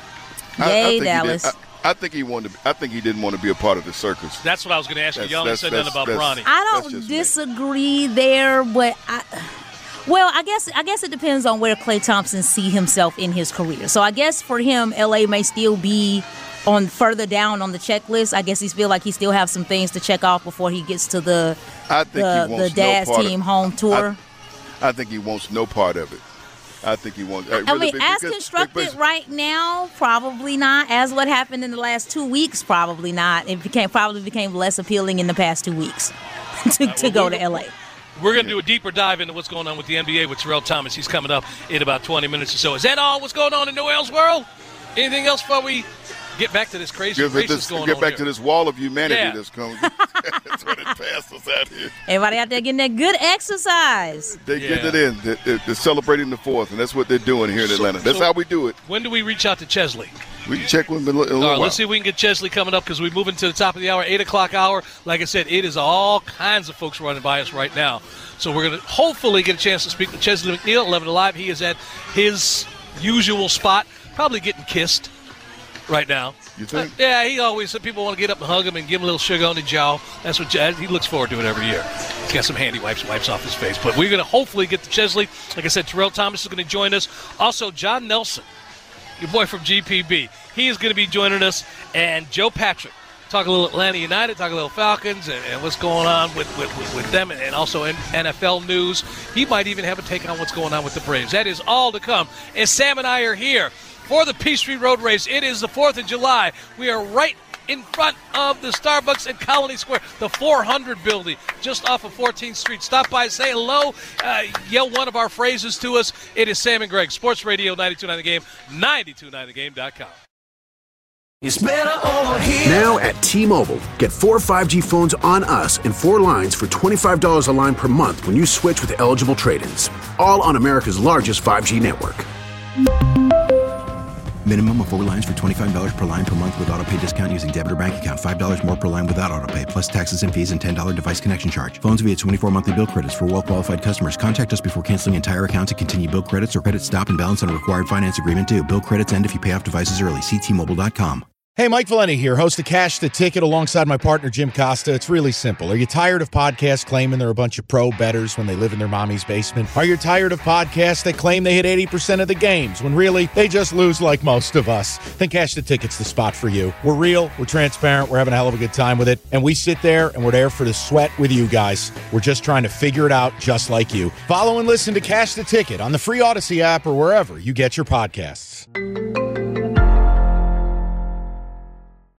Yay, I, I Dallas! I, I think he wanted. To, I think he didn't want to be a part of the circus. That's what I was going to ask you. That's, Y'all that's, said that's, nothing about that's, Bronny. I don't disagree me. there, but I. Well, I guess I guess it depends on where Klay Thompson see himself in his career. So I guess for him, L A may still be on further down on the checklist. I guess he feel like he still have some things to check off before he gets to the I think the, he wants the dad's no part team of, home tour. I, I think he wants no part of it. I think he wants. Uh, I really, mean, because, as constructed because, right now, probably not. As what happened in the last two weeks, probably not. It became probably became less appealing in the past two weeks to, right, to well, go we, to L A. We're going to do a deeper dive into what's going on with the N B A with Terrell Thomas. He's coming up in about twenty minutes or so. Is that all? What's going on in Noel's world? Anything else before we get back to this crazy Get, race this, that's going get on back here? to this wall of humanity yeah. that's coming. That's running past us out here. Everybody out there getting that good exercise. They're yeah. getting it in. They're, they're, they're celebrating the fourth, and that's what they're doing here in Atlanta. That's so how we do it. When do we reach out to Chesley? We can check with them in a little All right, while. let's see if we can get Chesley coming up, because we're moving to the top of the hour, eight o'clock hour. Like I said, it is all kinds of folks running by us right now. So we're going to hopefully get a chance to speak with Chesley McNeil, eleven Alive. He is at his usual spot, probably getting kissed right now. You think? Uh, yeah, he always, people want to get up and hug him and give him a little sugar on the jaw. That's what he looks forward to it every year. He's got some handy wipes, wipes off his face. But we're going to hopefully get to Chesley. Like I said, Terrell Thomas is going to join us. Also, John Nelson, your boy from G P B, he is going to be joining us. And Joe Patrick. Talk a little Atlanta United, talk a little Falcons, and, and what's going on with, with, with them, and, and also in N F L news. He might even have a take on what's going on with the Braves. That is all to come. And Sam and I are here for the Peachtree Road Race. It is the fourth of July. We are right in front of the Starbucks at Colony Square, the four hundred building, just off of fourteenth Street. Stop by, say hello, uh, yell one of our phrases to us. It is Sam and Greg, Sports Radio ninety-two point nine The Game, ninety-two point nine the game dot com. It's better over here. Now at T-Mobile, get four five G phones on us and four lines for twenty-five dollars a line per month when you switch with eligible trade-ins. All on America's largest five G network. Minimum of four lines for twenty-five dollars per line per month with auto pay discount using debit or bank account. five dollars more per line without auto pay, plus taxes and fees and ten dollars device connection charge. Phones via twenty-four monthly bill credits for well-qualified customers. Contact us before canceling entire account to continue bill credits or credit stop and balance on required finance agreement due. Bill credits end if you pay off devices early. See T Mobile dot com. Hey, Mike Valeni here, host of Cash the Ticket alongside my partner Jim Costa. It's really simple. Are you tired of podcasts claiming they're a bunch of pro bettors when they live in their mommy's basement? Are you tired of podcasts that claim they hit eighty percent of the games when really they just lose like most of us? Then Cash the Ticket's the spot for you. We're real, we're transparent, we're having a hell of a good time with it, and we sit there and we're there for the sweat with you guys. We're just trying to figure it out just like you. Follow and listen to Cash the Ticket on the free Odyssey app or wherever you get your podcasts.